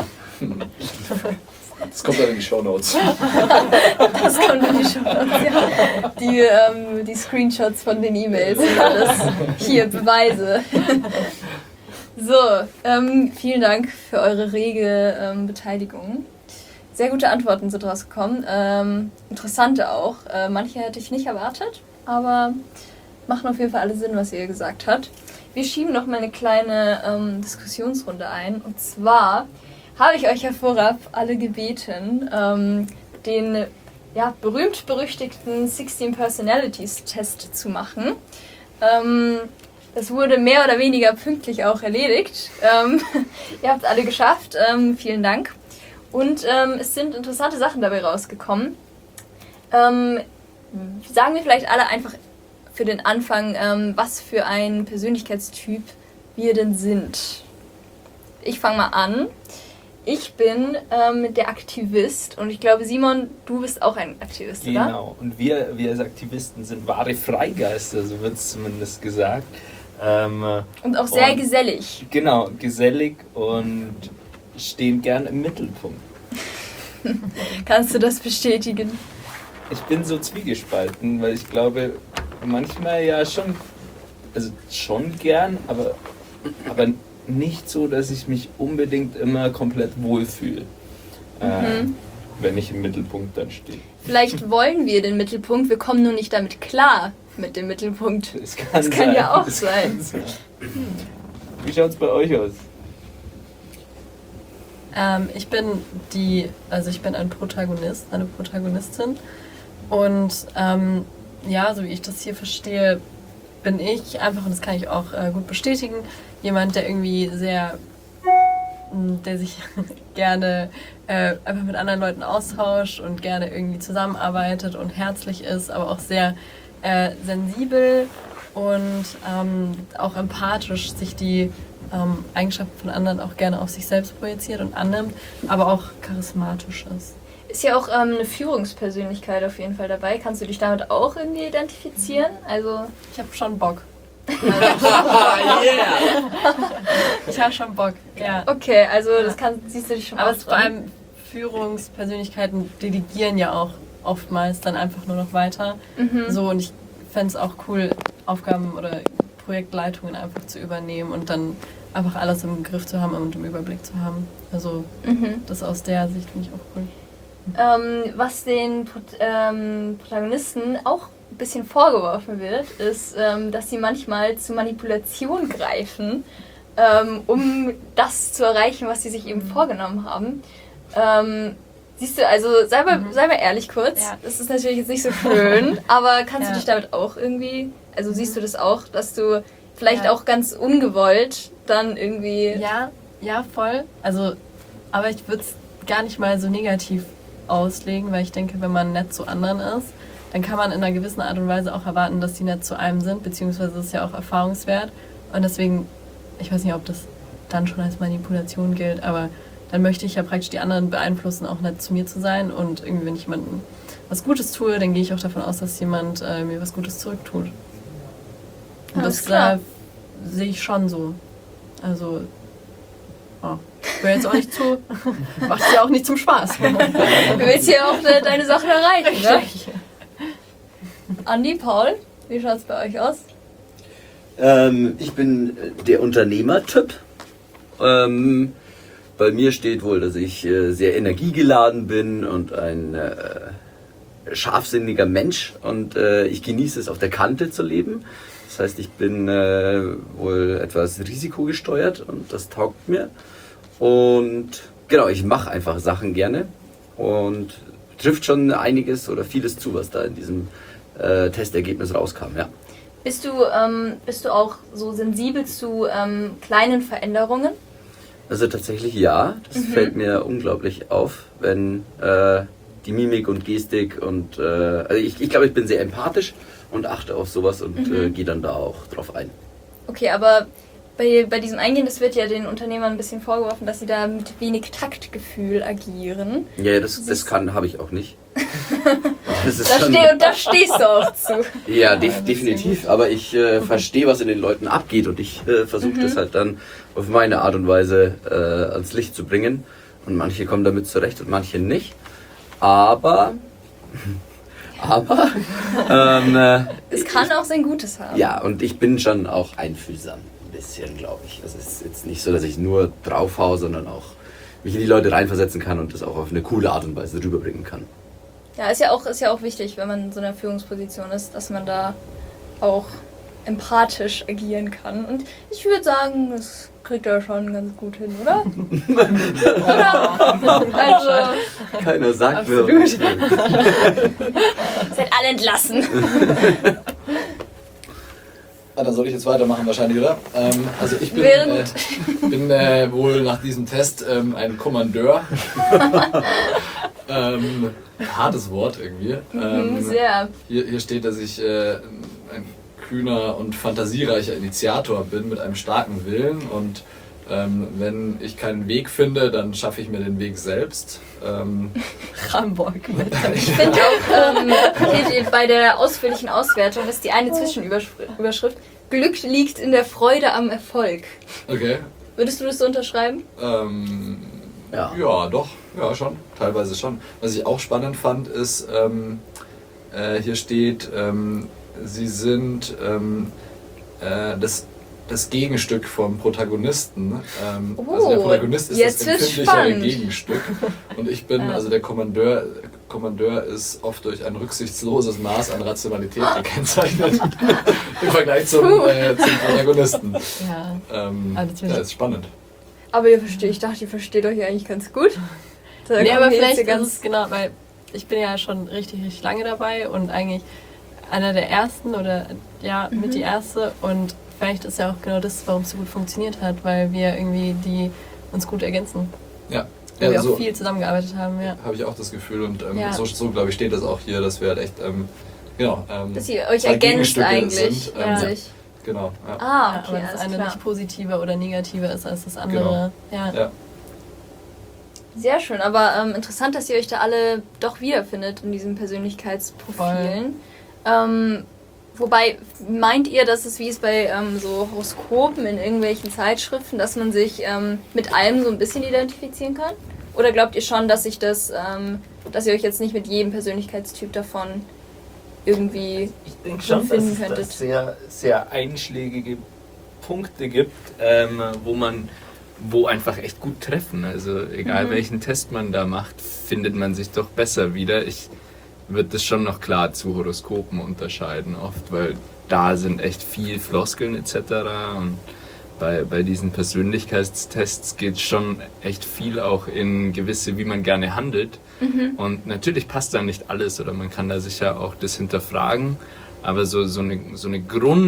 Das kommt dann in die Shownotes. Das kommt in die Show. Ja. Die Screenshots von den E-Mails und alles. Hier, Beweise. So, vielen Dank für eure rege Beteiligung. Sehr gute Antworten sind rausgekommen. Interessante auch. Manche hätte ich nicht erwartet, aber machen auf jeden Fall alle Sinn, was ihr gesagt habt. Wir schieben noch mal eine kleine Diskussionsrunde ein. Und zwar habe ich euch ja vorab alle gebeten, den berühmt-berüchtigten 16 Personalities Test zu machen. Das wurde mehr oder weniger pünktlich auch erledigt. Ihr habt es alle geschafft. Vielen Dank. Und es sind interessante Sachen dabei rausgekommen. Sagen wir vielleicht alle einfach für den Anfang, was für ein Persönlichkeitstyp wir denn sind. Ich fange mal an. Ich bin der Aktivist und ich glaube, Simon, du bist auch ein Aktivist, oder? Genau, und wir als Aktivisten sind wahre Freigeister, so wird es zumindest gesagt. Und auch sehr gesellig. Genau, gesellig und stehen gern im Mittelpunkt. Kannst du das bestätigen? Ich bin so zwiegespalten, weil ich glaube, manchmal ja schon gern, aber nicht so, dass ich mich unbedingt immer komplett wohlfühle, wenn ich im Mittelpunkt dann stehe. Vielleicht wollen wir den Mittelpunkt, wir kommen nur nicht damit klar mit dem Mittelpunkt. Das Das kann ja auch sein. Wie schaut es bei euch aus? Ich bin ein Protagonist, eine Protagonistin. Und so wie ich das hier verstehe, bin ich einfach, und das kann ich auch gut bestätigen, jemand, der irgendwie sehr der sich gerne einfach mit anderen Leuten austauscht und gerne irgendwie zusammenarbeitet und herzlich ist, aber auch sehr sensibel und auch empathisch sich die Eigenschaften von anderen auch gerne auf sich selbst projiziert und annimmt, aber auch charismatisch ist. Ist ja auch eine Führungspersönlichkeit auf jeden Fall dabei. Kannst du dich damit auch irgendwie identifizieren? Also Ich habe schon Bock. Yeah! Ich habe schon Bock, ja. okay, also siehst du dich schon Aber auch es vor allem Führungspersönlichkeiten delegieren ja auch oftmals dann einfach nur noch weiter. So, und ich fände es auch cool, Aufgaben oder Projektleitungen einfach zu übernehmen und dann einfach alles im Griff zu haben und im Überblick zu haben. Also das aus der Sicht finde ich auch cool. Was den Protagonisten auch ein bisschen vorgeworfen wird, ist, dass sie manchmal zu Manipulation greifen, um das zu erreichen, was sie sich eben vorgenommen haben. Siehst du, also sei mal ehrlich kurz, Ja. das ist natürlich jetzt nicht so schön, aber kannst Ja. du dich damit auch irgendwie, also siehst du das auch, dass du vielleicht auch ganz ungewollt dann irgendwie... Ja, voll. Also, aber ich würde es gar nicht mal so negativ auslegen, weil ich denke, wenn man nett zu anderen ist, dann kann man in einer gewissen Art und Weise auch erwarten, dass die nett zu einem sind, beziehungsweise das ist ja auch erfahrungswert. Und deswegen, ich weiß nicht, ob das dann schon als Manipulation gilt, aber dann möchte ich ja praktisch die anderen beeinflussen, auch nett zu mir zu sein. Und irgendwie, wenn ich jemandem was Gutes tue, dann gehe ich auch davon aus, dass jemand mir was Gutes zurücktut. Und Alles das klar. sehe ich schon so. Also, ich will jetzt auch nicht zu, macht es ja auch nicht zum Spaß. Du willst ja auch deine Sachen erreichen, ne? Andi, Paul, wie schaut es bei euch aus? Ich bin der Unternehmertyp. Bei mir steht wohl, dass ich sehr energiegeladen bin und ein scharfsinniger Mensch und ich genieße es, auf der Kante zu leben. Das heißt, ich bin wohl etwas risikogesteuert und das taugt mir. Und genau, ich mache einfach Sachen gerne und trifft schon einiges oder vieles zu, was da in diesem Testergebnis rauskam, ja. Bist du auch so sensibel zu kleinen Veränderungen? Also tatsächlich ja, das fällt mir unglaublich auf, wenn die Mimik und Gestik und also ich glaube, ich bin sehr empathisch und achte auf sowas und gehe dann da auch drauf ein. Okay, aber bei diesem Eingehen, das wird ja den Unternehmern ein bisschen vorgeworfen, dass sie da mit wenig Taktgefühl agieren. Ja, das habe ich auch nicht. Das ist Da stehst du auch zu. ja, definitiv. Aber ich verstehe, was in den Leuten abgeht und ich versuche das halt dann auf meine Art und Weise ans Licht zu bringen. Und manche kommen damit zurecht und manche nicht. Aber Es kann auch sein Gutes haben. ja, und ich bin schon auch einfühlsam. Ein bisschen, glaube ich. Es ist jetzt nicht so, dass ich nur draufhau, sondern auch mich in die Leute reinversetzen kann und das auch auf eine coole Art und Weise rüberbringen kann. Ja, ist ja auch wichtig, wenn man in so einer Führungsposition ist, dass man da auch empathisch agieren kann. Und ich würde sagen, das kriegt er schon ganz gut hin, oder? Oder? Also, Keiner sagt mir. seid alle entlassen. Dann soll ich jetzt weitermachen wahrscheinlich, oder? Also ich bin, wohl nach diesem Test ein Kommandeur. Hartes Wort irgendwie. Sehr. Hier steht, dass ich ein kühner und fantasiereicher Initiator bin mit einem starken Willen und wenn ich keinen Weg finde, dann schaffe ich mir den Weg selbst. Hamburg. Ich finde auch, bei der ausführlichen Auswertung ist die eine Zwischenüberschrift: Glück liegt in der Freude am Erfolg. Okay. Würdest du das so unterschreiben? Ja. Doch. Ja, schon. Teilweise schon. Was ich auch spannend fand, ist, hier steht, sie sind das Gegenstück vom Protagonisten. Also der Protagonist ist jetzt das wird's empfindlichere spannend. Gegenstück. Und ich bin, also der Kommandeur ist oft durch ein rücksichtsloses Maß an Rationalität gekennzeichnet im Vergleich zum Protagonisten. Ja. Das ist spannend. Aber ich dachte, ihr versteht euch eigentlich ganz gut. Da Nee, kommen aber wir jetzt vielleicht hier ist es genau, weil ich bin ja schon richtig, richtig lange dabei und eigentlich einer der ersten oder ja, mit die erste und vielleicht ist ja auch genau das, warum es so gut funktioniert hat, weil wir irgendwie die uns gut ergänzen. Ja. Weil wir so auch viel zusammengearbeitet haben, ja. habe ich auch das Gefühl und Ja. so glaube ich, steht das auch hier, dass wir halt echt, Dass ihr euch zwei ergänzt Gegenstücke eigentlich sind, an ja. sich. Genau. Ja. Ah, Ja, okay, aber das alles eine klar. nicht positiver oder negativer ist als das andere. Ja. Ja. Sehr schön, aber interessant, dass ihr euch da alle doch wiederfindet in diesen Persönlichkeitsprofilen. Wobei, meint ihr, dass es wie es bei so Horoskopen in irgendwelchen Zeitschriften, dass man sich mit allem so ein bisschen identifizieren kann? Oder glaubt ihr schon, dass sich das, dass ihr euch jetzt nicht mit jedem Persönlichkeitstyp davon irgendwie Ich denke schon, dass finden es da könntet? sehr, sehr einschlägige Punkte gibt, wo einfach echt gut treffen. Also egal welchen Test man da macht, findet man sich doch besser wieder. Ich würde das schon noch klar zu Horoskopen unterscheiden oft, weil da sind echt viel Floskeln etc. Und bei diesen Persönlichkeitstests geht schon echt viel auch in gewisse, wie man gerne handelt. Und natürlich passt da nicht alles oder man kann da sicher auch das hinterfragen, aber so eine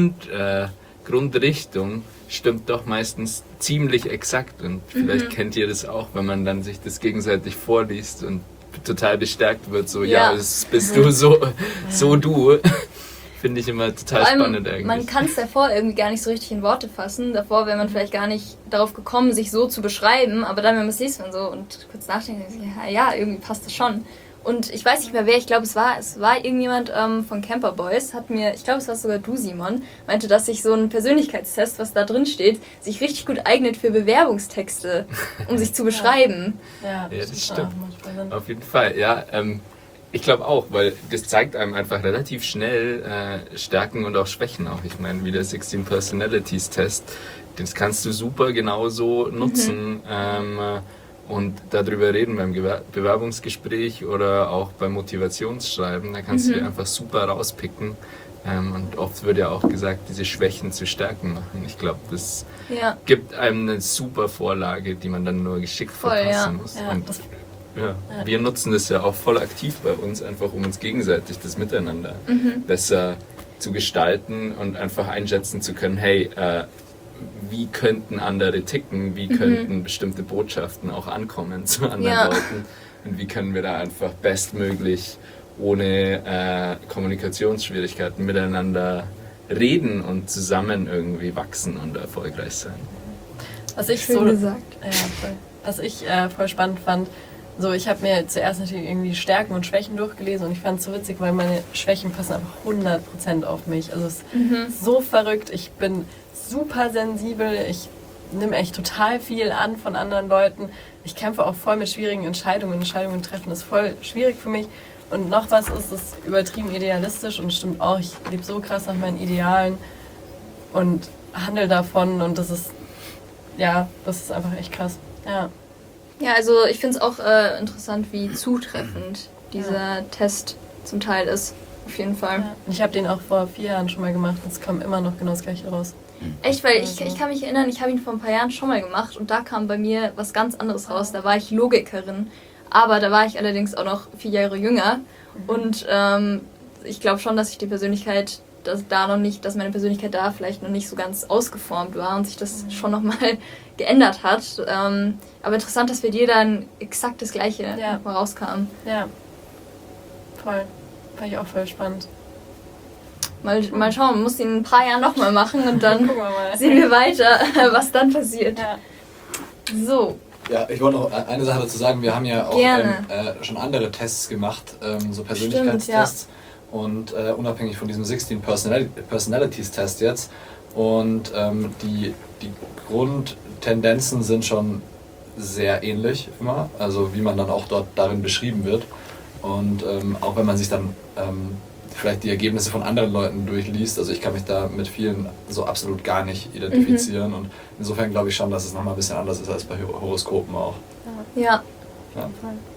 Grundrichtung stimmt doch meistens ziemlich exakt und vielleicht kennt ihr das auch, wenn man dann sich das gegenseitig vorliest und total bestärkt wird, so ja, das bist du so du. Finde ich immer total Vor allem, spannend eigentlich. man kann es davor irgendwie gar nicht so richtig in Worte fassen. Davor wäre man vielleicht gar nicht darauf gekommen, sich so zu beschreiben, aber dann, wenn man es liest und so und kurz nachdenkt, ja, irgendwie passt das schon. Und ich weiß nicht mehr wer, ich glaube es war irgendjemand von Camper Boys, ich glaube es war sogar du, Simon, meinte, dass sich so ein Persönlichkeitstest, was da drin steht, sich richtig gut eignet für Bewerbungstexte, um sich zu beschreiben. Ja, das stimmt. macht voll Sinn. Auf jeden Fall, ja. Ich glaube auch, weil das zeigt einem einfach relativ schnell Stärken und auch Schwächen auch. Ich meine, wie der 16 Personalities Test, das kannst du super genauso nutzen und darüber reden beim Bewerbungsgespräch oder auch beim Motivationsschreiben. Da kannst du dir einfach super rauspicken. Und oft wird ja auch gesagt, diese Schwächen zu Stärken machen. Ich glaube, das gibt einem eine super Vorlage, die man dann nur geschickt verpassen muss. Ja, Und das wir nutzen das ja auch voll aktiv bei uns, einfach um uns gegenseitig das Miteinander besser zu gestalten und einfach einschätzen zu können, hey, wie könnten andere ticken, wie könnten bestimmte Botschaften auch ankommen zu anderen Leuten und wie können wir da einfach bestmöglich ohne Kommunikationsschwierigkeiten miteinander reden und zusammen irgendwie wachsen und erfolgreich sein. Was ich Schön gesagt. Ja, voll. Was ich voll spannend fand, so ich habe mir zuerst natürlich irgendwie Stärken und Schwächen durchgelesen und ich fand es so witzig, weil meine Schwächen passen einfach 100% auf mich. Also es ist so verrückt, ich bin super sensibel, ich nehme echt total viel an von anderen Leuten. Ich kämpfe auch voll mit schwierigen Entscheidungen. Entscheidungen treffen ist voll schwierig für mich. Und noch was ist es übertrieben idealistisch und stimmt auch, ich lebe so krass nach meinen Idealen und handle davon und das ist einfach echt krass. Ja. Ja, also ich finde es auch interessant, wie zutreffend dieser Test zum Teil ist. Auf jeden Fall. Ja. Ich habe den auch vor 4 Jahren schon mal gemacht und es kam immer noch genau das gleiche raus. Echt, weil ich kann mich erinnern, ich habe ihn vor ein paar Jahren schon mal gemacht und da kam bei mir was ganz anderes raus. Da war ich Logikerin, aber da war ich allerdings auch noch 4 Jahre jünger und ich glaube schon, dass ich die Persönlichkeit, dass meine Persönlichkeit da vielleicht noch nicht so ganz ausgeformt war und sich das schon nochmal geändert hat. Aber interessant, dass bei dir dann exakt das Gleiche nochmal rauskam. Ja, voll. Fand ich auch voll spannend. Mal schauen, man muss ihn in ein paar Jahren nochmal machen und dann Gucken wir mal. sehen wir weiter, was dann passiert. Ja. So. Ja, ich wollte noch eine Sache dazu sagen. Wir haben ja auch schon andere Tests gemacht, so Persönlichkeitstests. Stimmt, Und unabhängig von diesem 16 Personalities Test jetzt. Und die Grundtendenzen sind schon sehr ähnlich immer. Also wie man dann auch darin beschrieben wird. Und auch wenn man sich dann vielleicht die Ergebnisse von anderen Leuten durchliest. Also ich kann mich da mit vielen so absolut gar nicht identifizieren. Und insofern glaube ich schon, dass es nochmal ein bisschen anders ist als bei Horoskopen auch. Ja. Ja.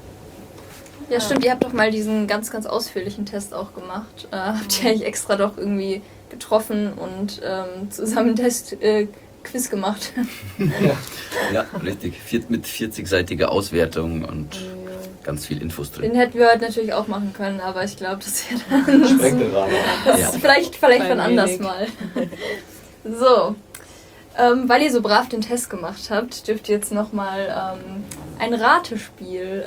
Ja, stimmt. Ihr habt doch mal diesen ganz, ganz ausführlichen Test auch gemacht. Habt ihr eigentlich extra doch irgendwie getroffen und zusammen einen Test-Quiz gemacht. Ja, richtig. Mit 40-seitiger Auswertung und ganz viel Infos drin. Den hätten wir heute natürlich auch machen können, aber ich glaube, das wäre dann Sprengt den Rahmen. vielleicht von anders mal. So. Weil ihr so brav den Test gemacht habt, dürft ihr jetzt nochmal ein Ratespiel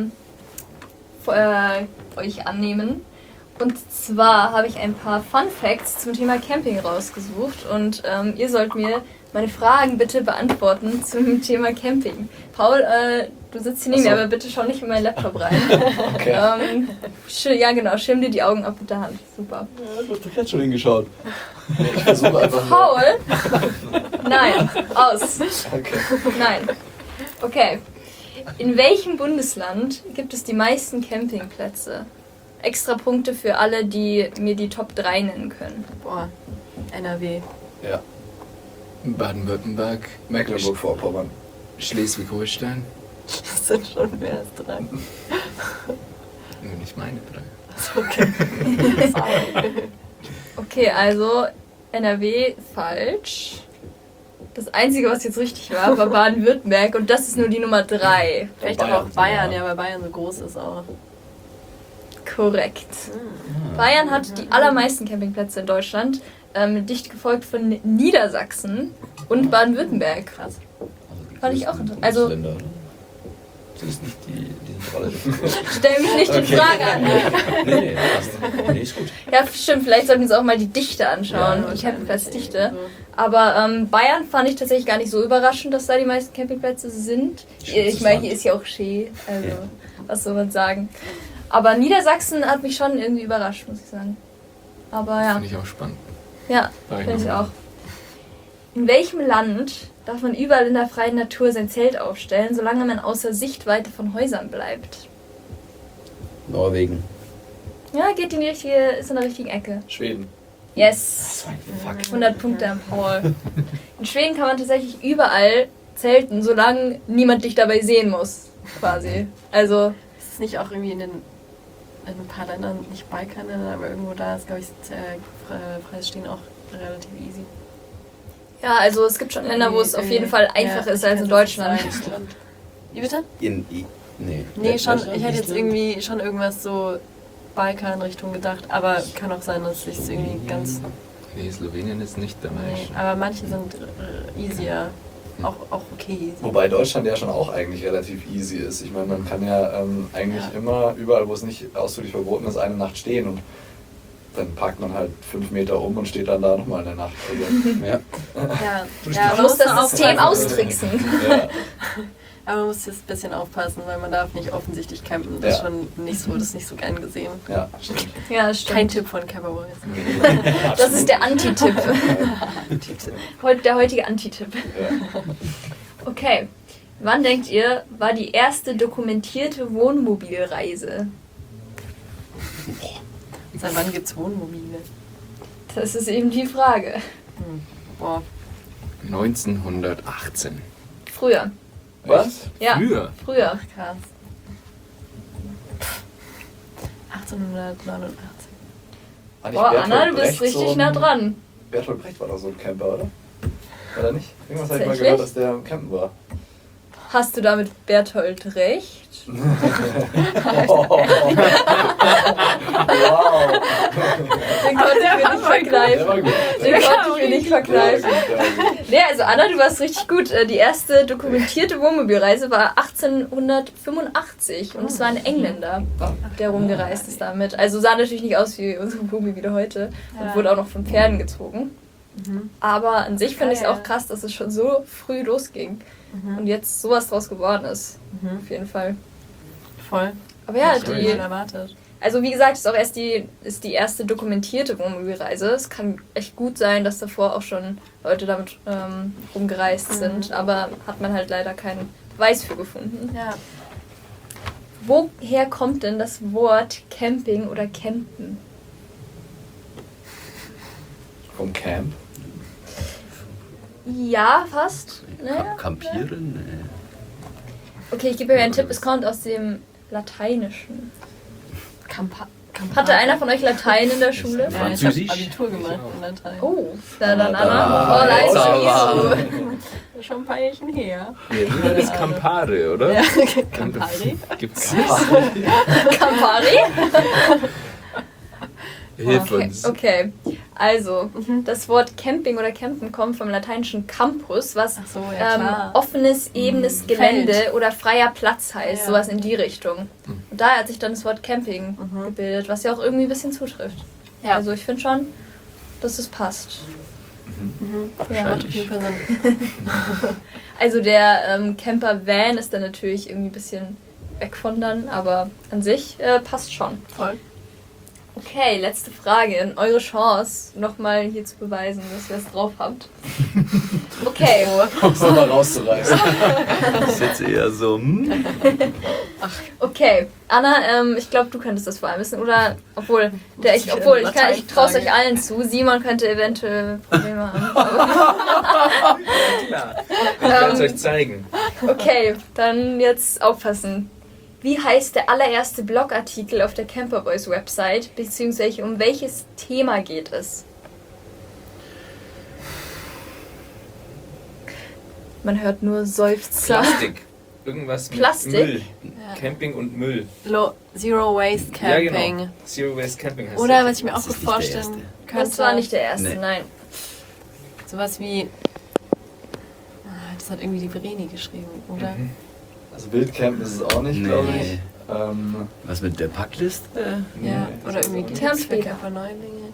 euch annehmen. Und zwar habe ich ein paar Fun Facts zum Thema Camping rausgesucht und ihr sollt mir meine Fragen bitte beantworten zum Thema Camping. Paul, du sitzt hier neben mir, aber bitte schau nicht in meinen Laptop rein. Okay. Ja genau, schirm dir die Augen ab mit der Hand. Super. Ja, du hast doch jetzt schon hingeschaut. Ich versuche einfach nur. Paul? Nein, aus. Okay. Nein. Okay. In welchem Bundesland gibt es die meisten Campingplätze? Extra Punkte für alle, die mir die Top 3 nennen können. Boah, NRW. Ja. Baden-Württemberg, Mecklenburg-Vorpommern, Schleswig-Holstein. Das sind schon mehr als 3. Nur nicht meine 3. Okay. Okay, also NRW falsch. Das Einzige, was jetzt richtig war Baden-Württemberg und das ist nur die Nummer 3. Vielleicht aber auch Bayern, ja, weil Bayern so groß ist auch. Korrekt. Bayern hat die allermeisten Campingplätze in Deutschland, dicht gefolgt von Niedersachsen und Baden-Württemberg. Krass. Fand ich auch interessant. Also, Bundesländer, oder? Das ist nicht die sind alle. stell mich nicht die Frage an. Nee, passt. Nee, ist gut. Ja, stimmt, vielleicht sollten wir uns auch mal die Dichte anschauen, Ja, die Campingplatzdichte. Aber Bayern fand ich tatsächlich gar nicht so überraschend, dass da die meisten Campingplätze sind. Ich meine, hier ist ja auch Schee, also was soll man sagen. Aber Niedersachsen hat mich schon irgendwie überrascht, muss ich sagen. Aber ja, Finde ich auch spannend. ja, Sag ich finde ich noch mal. auch. In welchem Land darf man überall in der freien Natur sein Zelt aufstellen, solange man außer Sichtweite von Häusern bleibt? Norwegen. Ja, geht in die richtige, ist in der richtigen Ecke. Schweden. Yes. 100 Punkte am Paul. In Schweden kann man tatsächlich überall zelten, solange niemand dich dabei sehen muss, quasi. Also, Ist es nicht auch irgendwie in ein paar Ländern, nicht Balkanländern, aber irgendwo da ist, glaube ich, freies Stehen auch relativ easy. ja, also es gibt schon Länder, wo es auf jeden Fall einfacher ist als in Deutschland. Wie bitte? Nee. Nee, schon, ich hätte jetzt irgendwie schon irgendwas so Balkan-Richtung gedacht, aber kann auch sein, dass ich es irgendwie ganz... Nee, Slowenien ist nicht dabei. Nee, aber manche sind easier. Auch okay easy. Wobei Deutschland ja schon auch eigentlich relativ easy ist. Ich meine, man kann ja eigentlich immer überall, wo es nicht ausdrücklich verboten ist, eine Nacht stehen und dann parkt man halt 5 Meter um und steht dann da nochmal eine Nacht. Also, Ja. Ja, Man muss das aufpassen. System austricksen. ja. Aber man muss jetzt ein bisschen aufpassen, weil man darf nicht offensichtlich campen. Das ist Ja. schon nicht so, das ist nicht so gern gesehen. Ja, stimmt. Ja, das stimmt. Kein Tipp von Camperboys. Das ist der Anti-Tipp. Der heutige Anti-Tipp. Ja. Okay. Wann denkt ihr, war die erste dokumentierte Wohnmobilreise? Seit wann gibt's Wohnmobile? Das ist eben die Frage. Boah, 1918. Früher. Was? Ja, Früher? früher. krass. 1889. War nicht Boah, Bertolt Anna, du bist Brecht richtig so ein- nah dran. Bertolt Brecht war doch so ein Camper, oder? War er nicht? Irgendwas habe ich mal Tatsächlich? gehört, dass der am Campen war. Hast du damit Bertolt recht? Wow. Den konnte ich mir nicht Der verkneifen. war gut. Den konnte ich mir nicht verkneifen. Der war gut. Nee, also Anna, du warst richtig gut. Die erste dokumentierte Wohnmobilreise war 1885 und es war ein Engländer, der rumgereist ist damit. Also sah natürlich nicht aus wie unsere Wohnmobile heute und wurde auch noch von Pferden gezogen. Aber an sich finde ich es auch krass, dass es schon so früh losging und jetzt sowas draus geworden ist. Auf jeden Fall. Voll. Aber ja, Ich hätte die, nicht erwartet. also wie gesagt, ist auch erst die erste dokumentierte Wohnmobilreise. Es kann echt gut sein, dass davor auch schon Leute damit rumgereist sind, aber hat man halt leider keinen Beweis für gefunden. Ja. Woher kommt denn das Wort Camping oder Campen? Vom Camp. Ja, fast. Naja. Kampieren? Nee. Okay, ich gebe euch einen Tipp, es kommt aus dem Lateinischen. Campari. Hatte einer von euch Latein in der Schule? Ja, ich habe Französisch? Abitur gemacht in Latein. Oh, na dann Anna. Ah, Oh, leid sauber. Schon ein paar Jährchen her. Ja, das ist Campari, oder? Ja, Campari. Gibt's Campari? Hilf Okay, uns. okay. Also, das Wort Camping oder Campen kommt vom lateinischen Campus, was Ach so, ja, klar. offenes, ebenes Gelände Feld. oder freier Platz heißt, Ja. sowas in die Richtung. Und daher hat sich dann das Wort Camping gebildet, was ja auch irgendwie ein bisschen zutrifft. Ja. Also ich finde schon, dass es passt. Ja. Macht auf jeden Fall Sinn. Also der Camper-Van ist dann natürlich irgendwie ein bisschen weg von dann, aber an sich passt schon. Voll. Okay, letzte Frage. Eure Chance, nochmal hier zu beweisen, dass ihr es drauf habt. Okay. Um es nochmal rauszureißen. Das ist jetzt eher so, Okay. Anna, ich glaube, du könntest das vor allem wissen, oder? Obwohl, ich traue es euch allen zu. Simon könnte eventuell Probleme haben. Klar. Ich kann es euch zeigen. Okay, dann jetzt aufpassen. Wie heißt der allererste Blogartikel auf der Camperboys Website, beziehungsweise um welches Thema geht es? Man hört nur Seufzer. Plastik. Irgendwas mit Plastik? Müll. Ja. Camping und Müll. Zero Waste Ja, Camping. genau. Zero Waste Camping heißt Oder das. was ich mir auch Das gut ist nicht der vorstellen könnte. Das war nicht der erste, Nee. nein. Sowas wie. Das hat irgendwie die Vreni geschrieben, oder? Also Wildcampen ist es auch nicht, glaube ich. nee. Was mit der Packliste? Ja, Nee, oder irgendwie die Kam Tipps für später. Camper-Neulinge.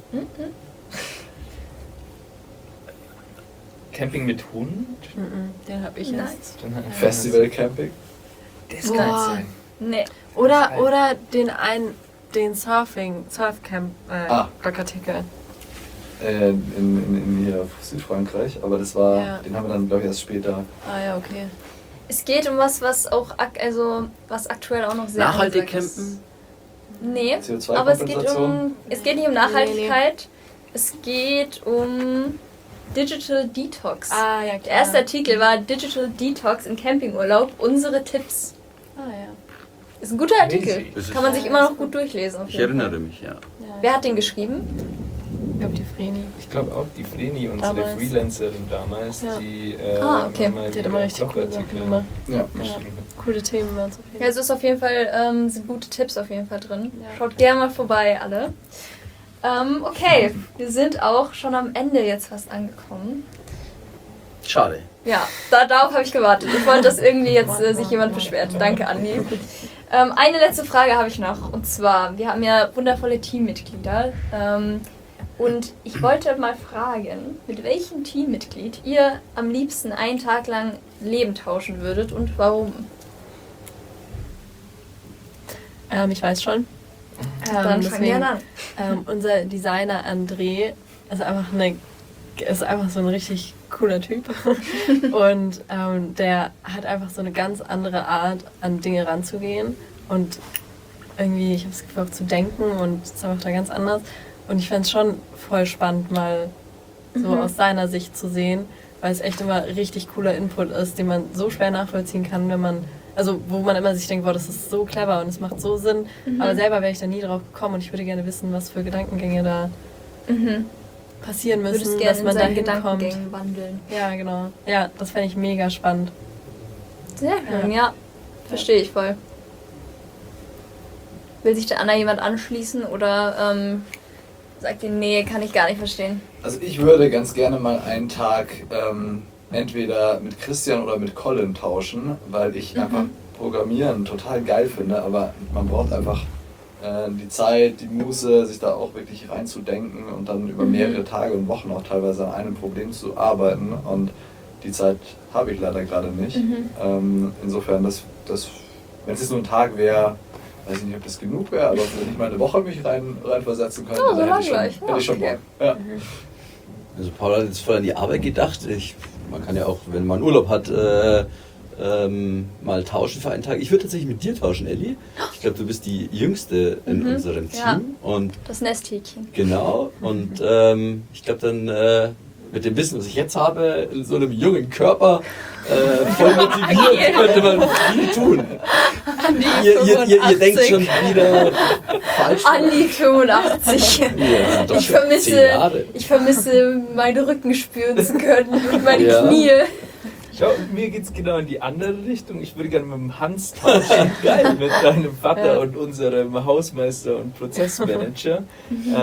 Camping mit Hund? Den hab ich Nein. jetzt. Dann Festival-Camping. Das Boah. kann sein. Nee. Oder den Surfcamp Ah. Blogartikel. In hier Südfrankreich, aber das war, Ja. den haben wir dann, glaube ich, erst später. Ah ja, okay. Es geht um was auch was aktuell auch noch sehr Nachhaltig angesagt ist. campen? Nee, aber es geht nicht um Nachhaltigkeit. Es geht um Digital Detox. Ah ja, klar. Der erste Artikel war Digital Detox im Campingurlaub. Unsere Tipps. Ah ja. Ist ein guter Artikel. Crazy. Kann man sich immer noch gut durchlesen. Auf Ich jeden Fall. erinnere mich, ja. Wer hat den geschrieben? Ich glaube die Vreni. Ich glaube auch die Vreni, unsere Damals. Freelancerin damals, Ja. die Okay. immer Die hat immer richtig coole Blogartikel Sachen gemacht. Ja. geschrieben. Coole Themen waren es auf jeden Ja, es ist auf jeden Fall, sind gute Tipps auf jeden Fall drin. Ja. Schaut gerne mal vorbei, alle. Okay, wir sind auch schon am Ende jetzt fast angekommen. Schade. Ja, darauf habe ich gewartet. Ich wollte, dass irgendwie jetzt sich jemand beschwert. Danke, Andi. Eine letzte Frage habe ich noch. Und zwar, wir haben ja wundervolle Teammitglieder. Und ich wollte mal fragen, mit welchem Teammitglied ihr am liebsten einen Tag lang Leben tauschen würdet und warum? Ich weiß schon. Dann fangen wir deswegen, an. Unser Designer André ist einfach so ein richtig cooler Typ. Und der hat einfach so eine ganz andere Art, an Dinge ranzugehen. Und irgendwie, ich habe das Gefühl, auch zu denken und es ist einfach da ganz anders. Und ich fände es schon voll spannend, mal so aus seiner Sicht zu sehen, weil es echt immer richtig cooler Input ist, den man so schwer nachvollziehen kann, wenn man, also wo man immer sich denkt, boah, das ist so clever und es macht so Sinn, aber selber wäre ich da nie drauf gekommen und ich würde gerne wissen, was für Gedankengänge da passieren müssen, Würdest gerne dass man in da seinen hinkommt. Gedankengängen wandeln. Ja, genau. Ja, das fände ich mega spannend. Sehr schön, ja. Verstehe ich voll. Will sich der Anna jemand anschließen oder sagt ihr, nee, kann ich gar nicht verstehen? Also ich würde ganz gerne mal einen Tag entweder mit Christian oder mit Colin tauschen, weil ich einfach Programmieren total geil finde, aber man braucht einfach die Zeit, die Muße, sich da auch wirklich reinzudenken und dann über mehrere Tage und Wochen auch teilweise an einem Problem zu arbeiten und die Zeit habe ich leider gerade nicht. Insofern, wenn es jetzt nur ein Tag wäre, weiß ich nicht, ob das genug wäre, aber wenn ich mal eine Woche mich reinversetzen könnte, Oh, so dann lang hätte gleich. ich schon Okay. Bock. Ja. Also Paul hat jetzt voll an die Arbeit gedacht. Man kann ja auch, wenn man Urlaub hat, mal tauschen für einen Tag. Ich würde tatsächlich mit dir tauschen, Elli. Ich glaube, du bist die Jüngste in unserem Team. Ja. Und Das Nesthäkchen. genau. Und ich glaube dann mit dem Wissen, was ich jetzt habe, in so einem jungen Körper voll motiviert, könnte man viel tun. Ihr denkt schon wieder falsch. Andi 85. Ja, doch Ich schon 10 Jahre. vermisse, meine Rücken spüren zu können und meine Ja. Knie. Schau, mir geht's genau in die andere Richtung. Ich würde gerne mit dem Hans tauschen. Geil. Mit deinem Vater und unserem Hausmeister und Prozessmanager.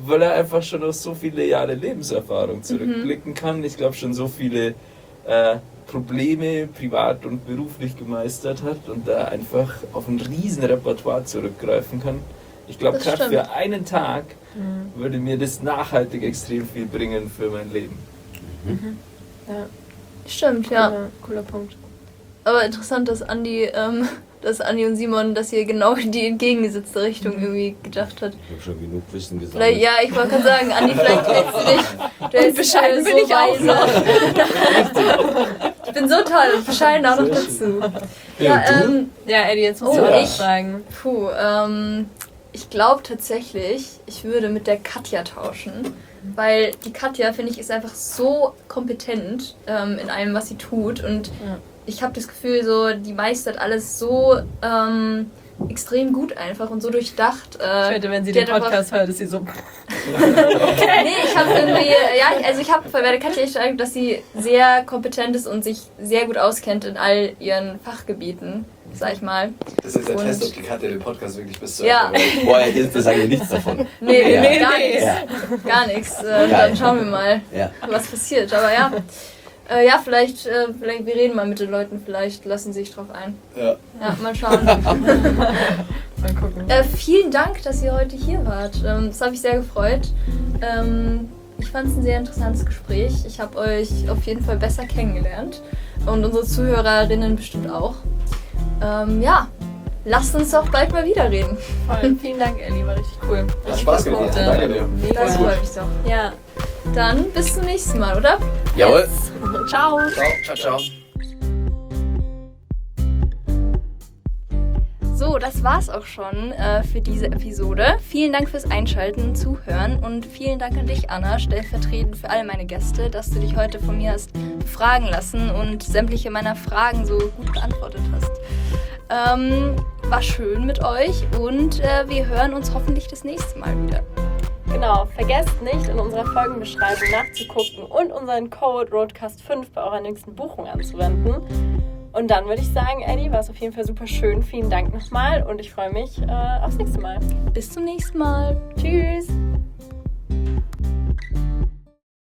weil er einfach schon auf so viele Jahre Lebenserfahrung zurückblicken kann. Ich glaube, schon so viele Probleme privat und beruflich gemeistert hat und da einfach auf ein riesen Repertoire zurückgreifen kann. Ich glaube, Das gerade stimmt. für einen Tag würde mir das nachhaltig extrem viel bringen für mein Leben. Ja, Stimmt, ja. cooler Punkt. Aber interessant, dass Andi und Simon, dass ihr genau in die entgegengesetzte Richtung irgendwie gedacht hat. Ich habe schon genug Wissen gesagt. Vielleicht, ja, ich wollte gerade sagen, Andi, vielleicht hältst du dich. Du hältst bescheiden dich bin ich auch weise. Ich bin so toll und bescheiden auch noch dazu. Ja, Ja, Eddie, jetzt musst Oh, du auch ich? sagen. Ich glaube tatsächlich, ich würde mit der Katja tauschen. Weil die Katja, finde ich, ist einfach so kompetent in allem, was sie tut. Und ich habe das Gefühl, so, die meistert alles so extrem gut einfach und so durchdacht. Ich wette, wenn sie die den hat einfach- Podcast hört, ist sie so... Nee, ich habe irgendwie, ich habe bei der Katja echt gedacht, dass sie sehr kompetent ist und sich sehr gut auskennt in all ihren Fachgebieten, sag ich mal. Das ist der Und- Test, ob die Katja den Podcast wirklich bis zu Ja. Ende hört. Boah, jetzt sagen wir nichts davon. Nee, Ja. gar nichts. Ja. Gar nichts. Dann schauen wir mal, Ja. was passiert. Aber ja, vielleicht, wir reden mal mit den Leuten, vielleicht lassen sie sich drauf ein. Ja. Ja, mal schauen. Mal gucken. Vielen Dank, dass ihr heute hier wart. Das habe ich sehr gefreut. Ich fand es ein sehr interessantes Gespräch. Ich habe euch auf jeden Fall besser kennengelernt. Und unsere Zuhörerinnen bestimmt auch. Lasst uns doch bald mal wieder reden. Voll. Vielen Dank, Ellie, war richtig cool. Hat Spaß gemacht. Gute. Danke dir. Das freut mich doch. Ja. Dann bis zum nächsten Mal, oder? Jawohl. Ciao. Ciao, ciao. So, das war's auch schon für diese Episode. Vielen Dank fürs Einschalten, Zuhören und vielen Dank an dich, Anna, stellvertretend für alle meine Gäste, dass du dich heute von mir hast befragen lassen und sämtliche meiner Fragen so gut beantwortet hast. War schön mit euch und wir hören uns hoffentlich das nächste Mal wieder. Genau, vergesst nicht, in unserer Folgenbeschreibung nachzugucken und unseren Code ROADCAST5 bei eurer nächsten Buchung anzuwenden. Und dann würde ich sagen, Eddie, war es auf jeden Fall super schön. Vielen Dank nochmal und ich freue mich aufs nächste Mal. Bis zum nächsten Mal. Tschüss!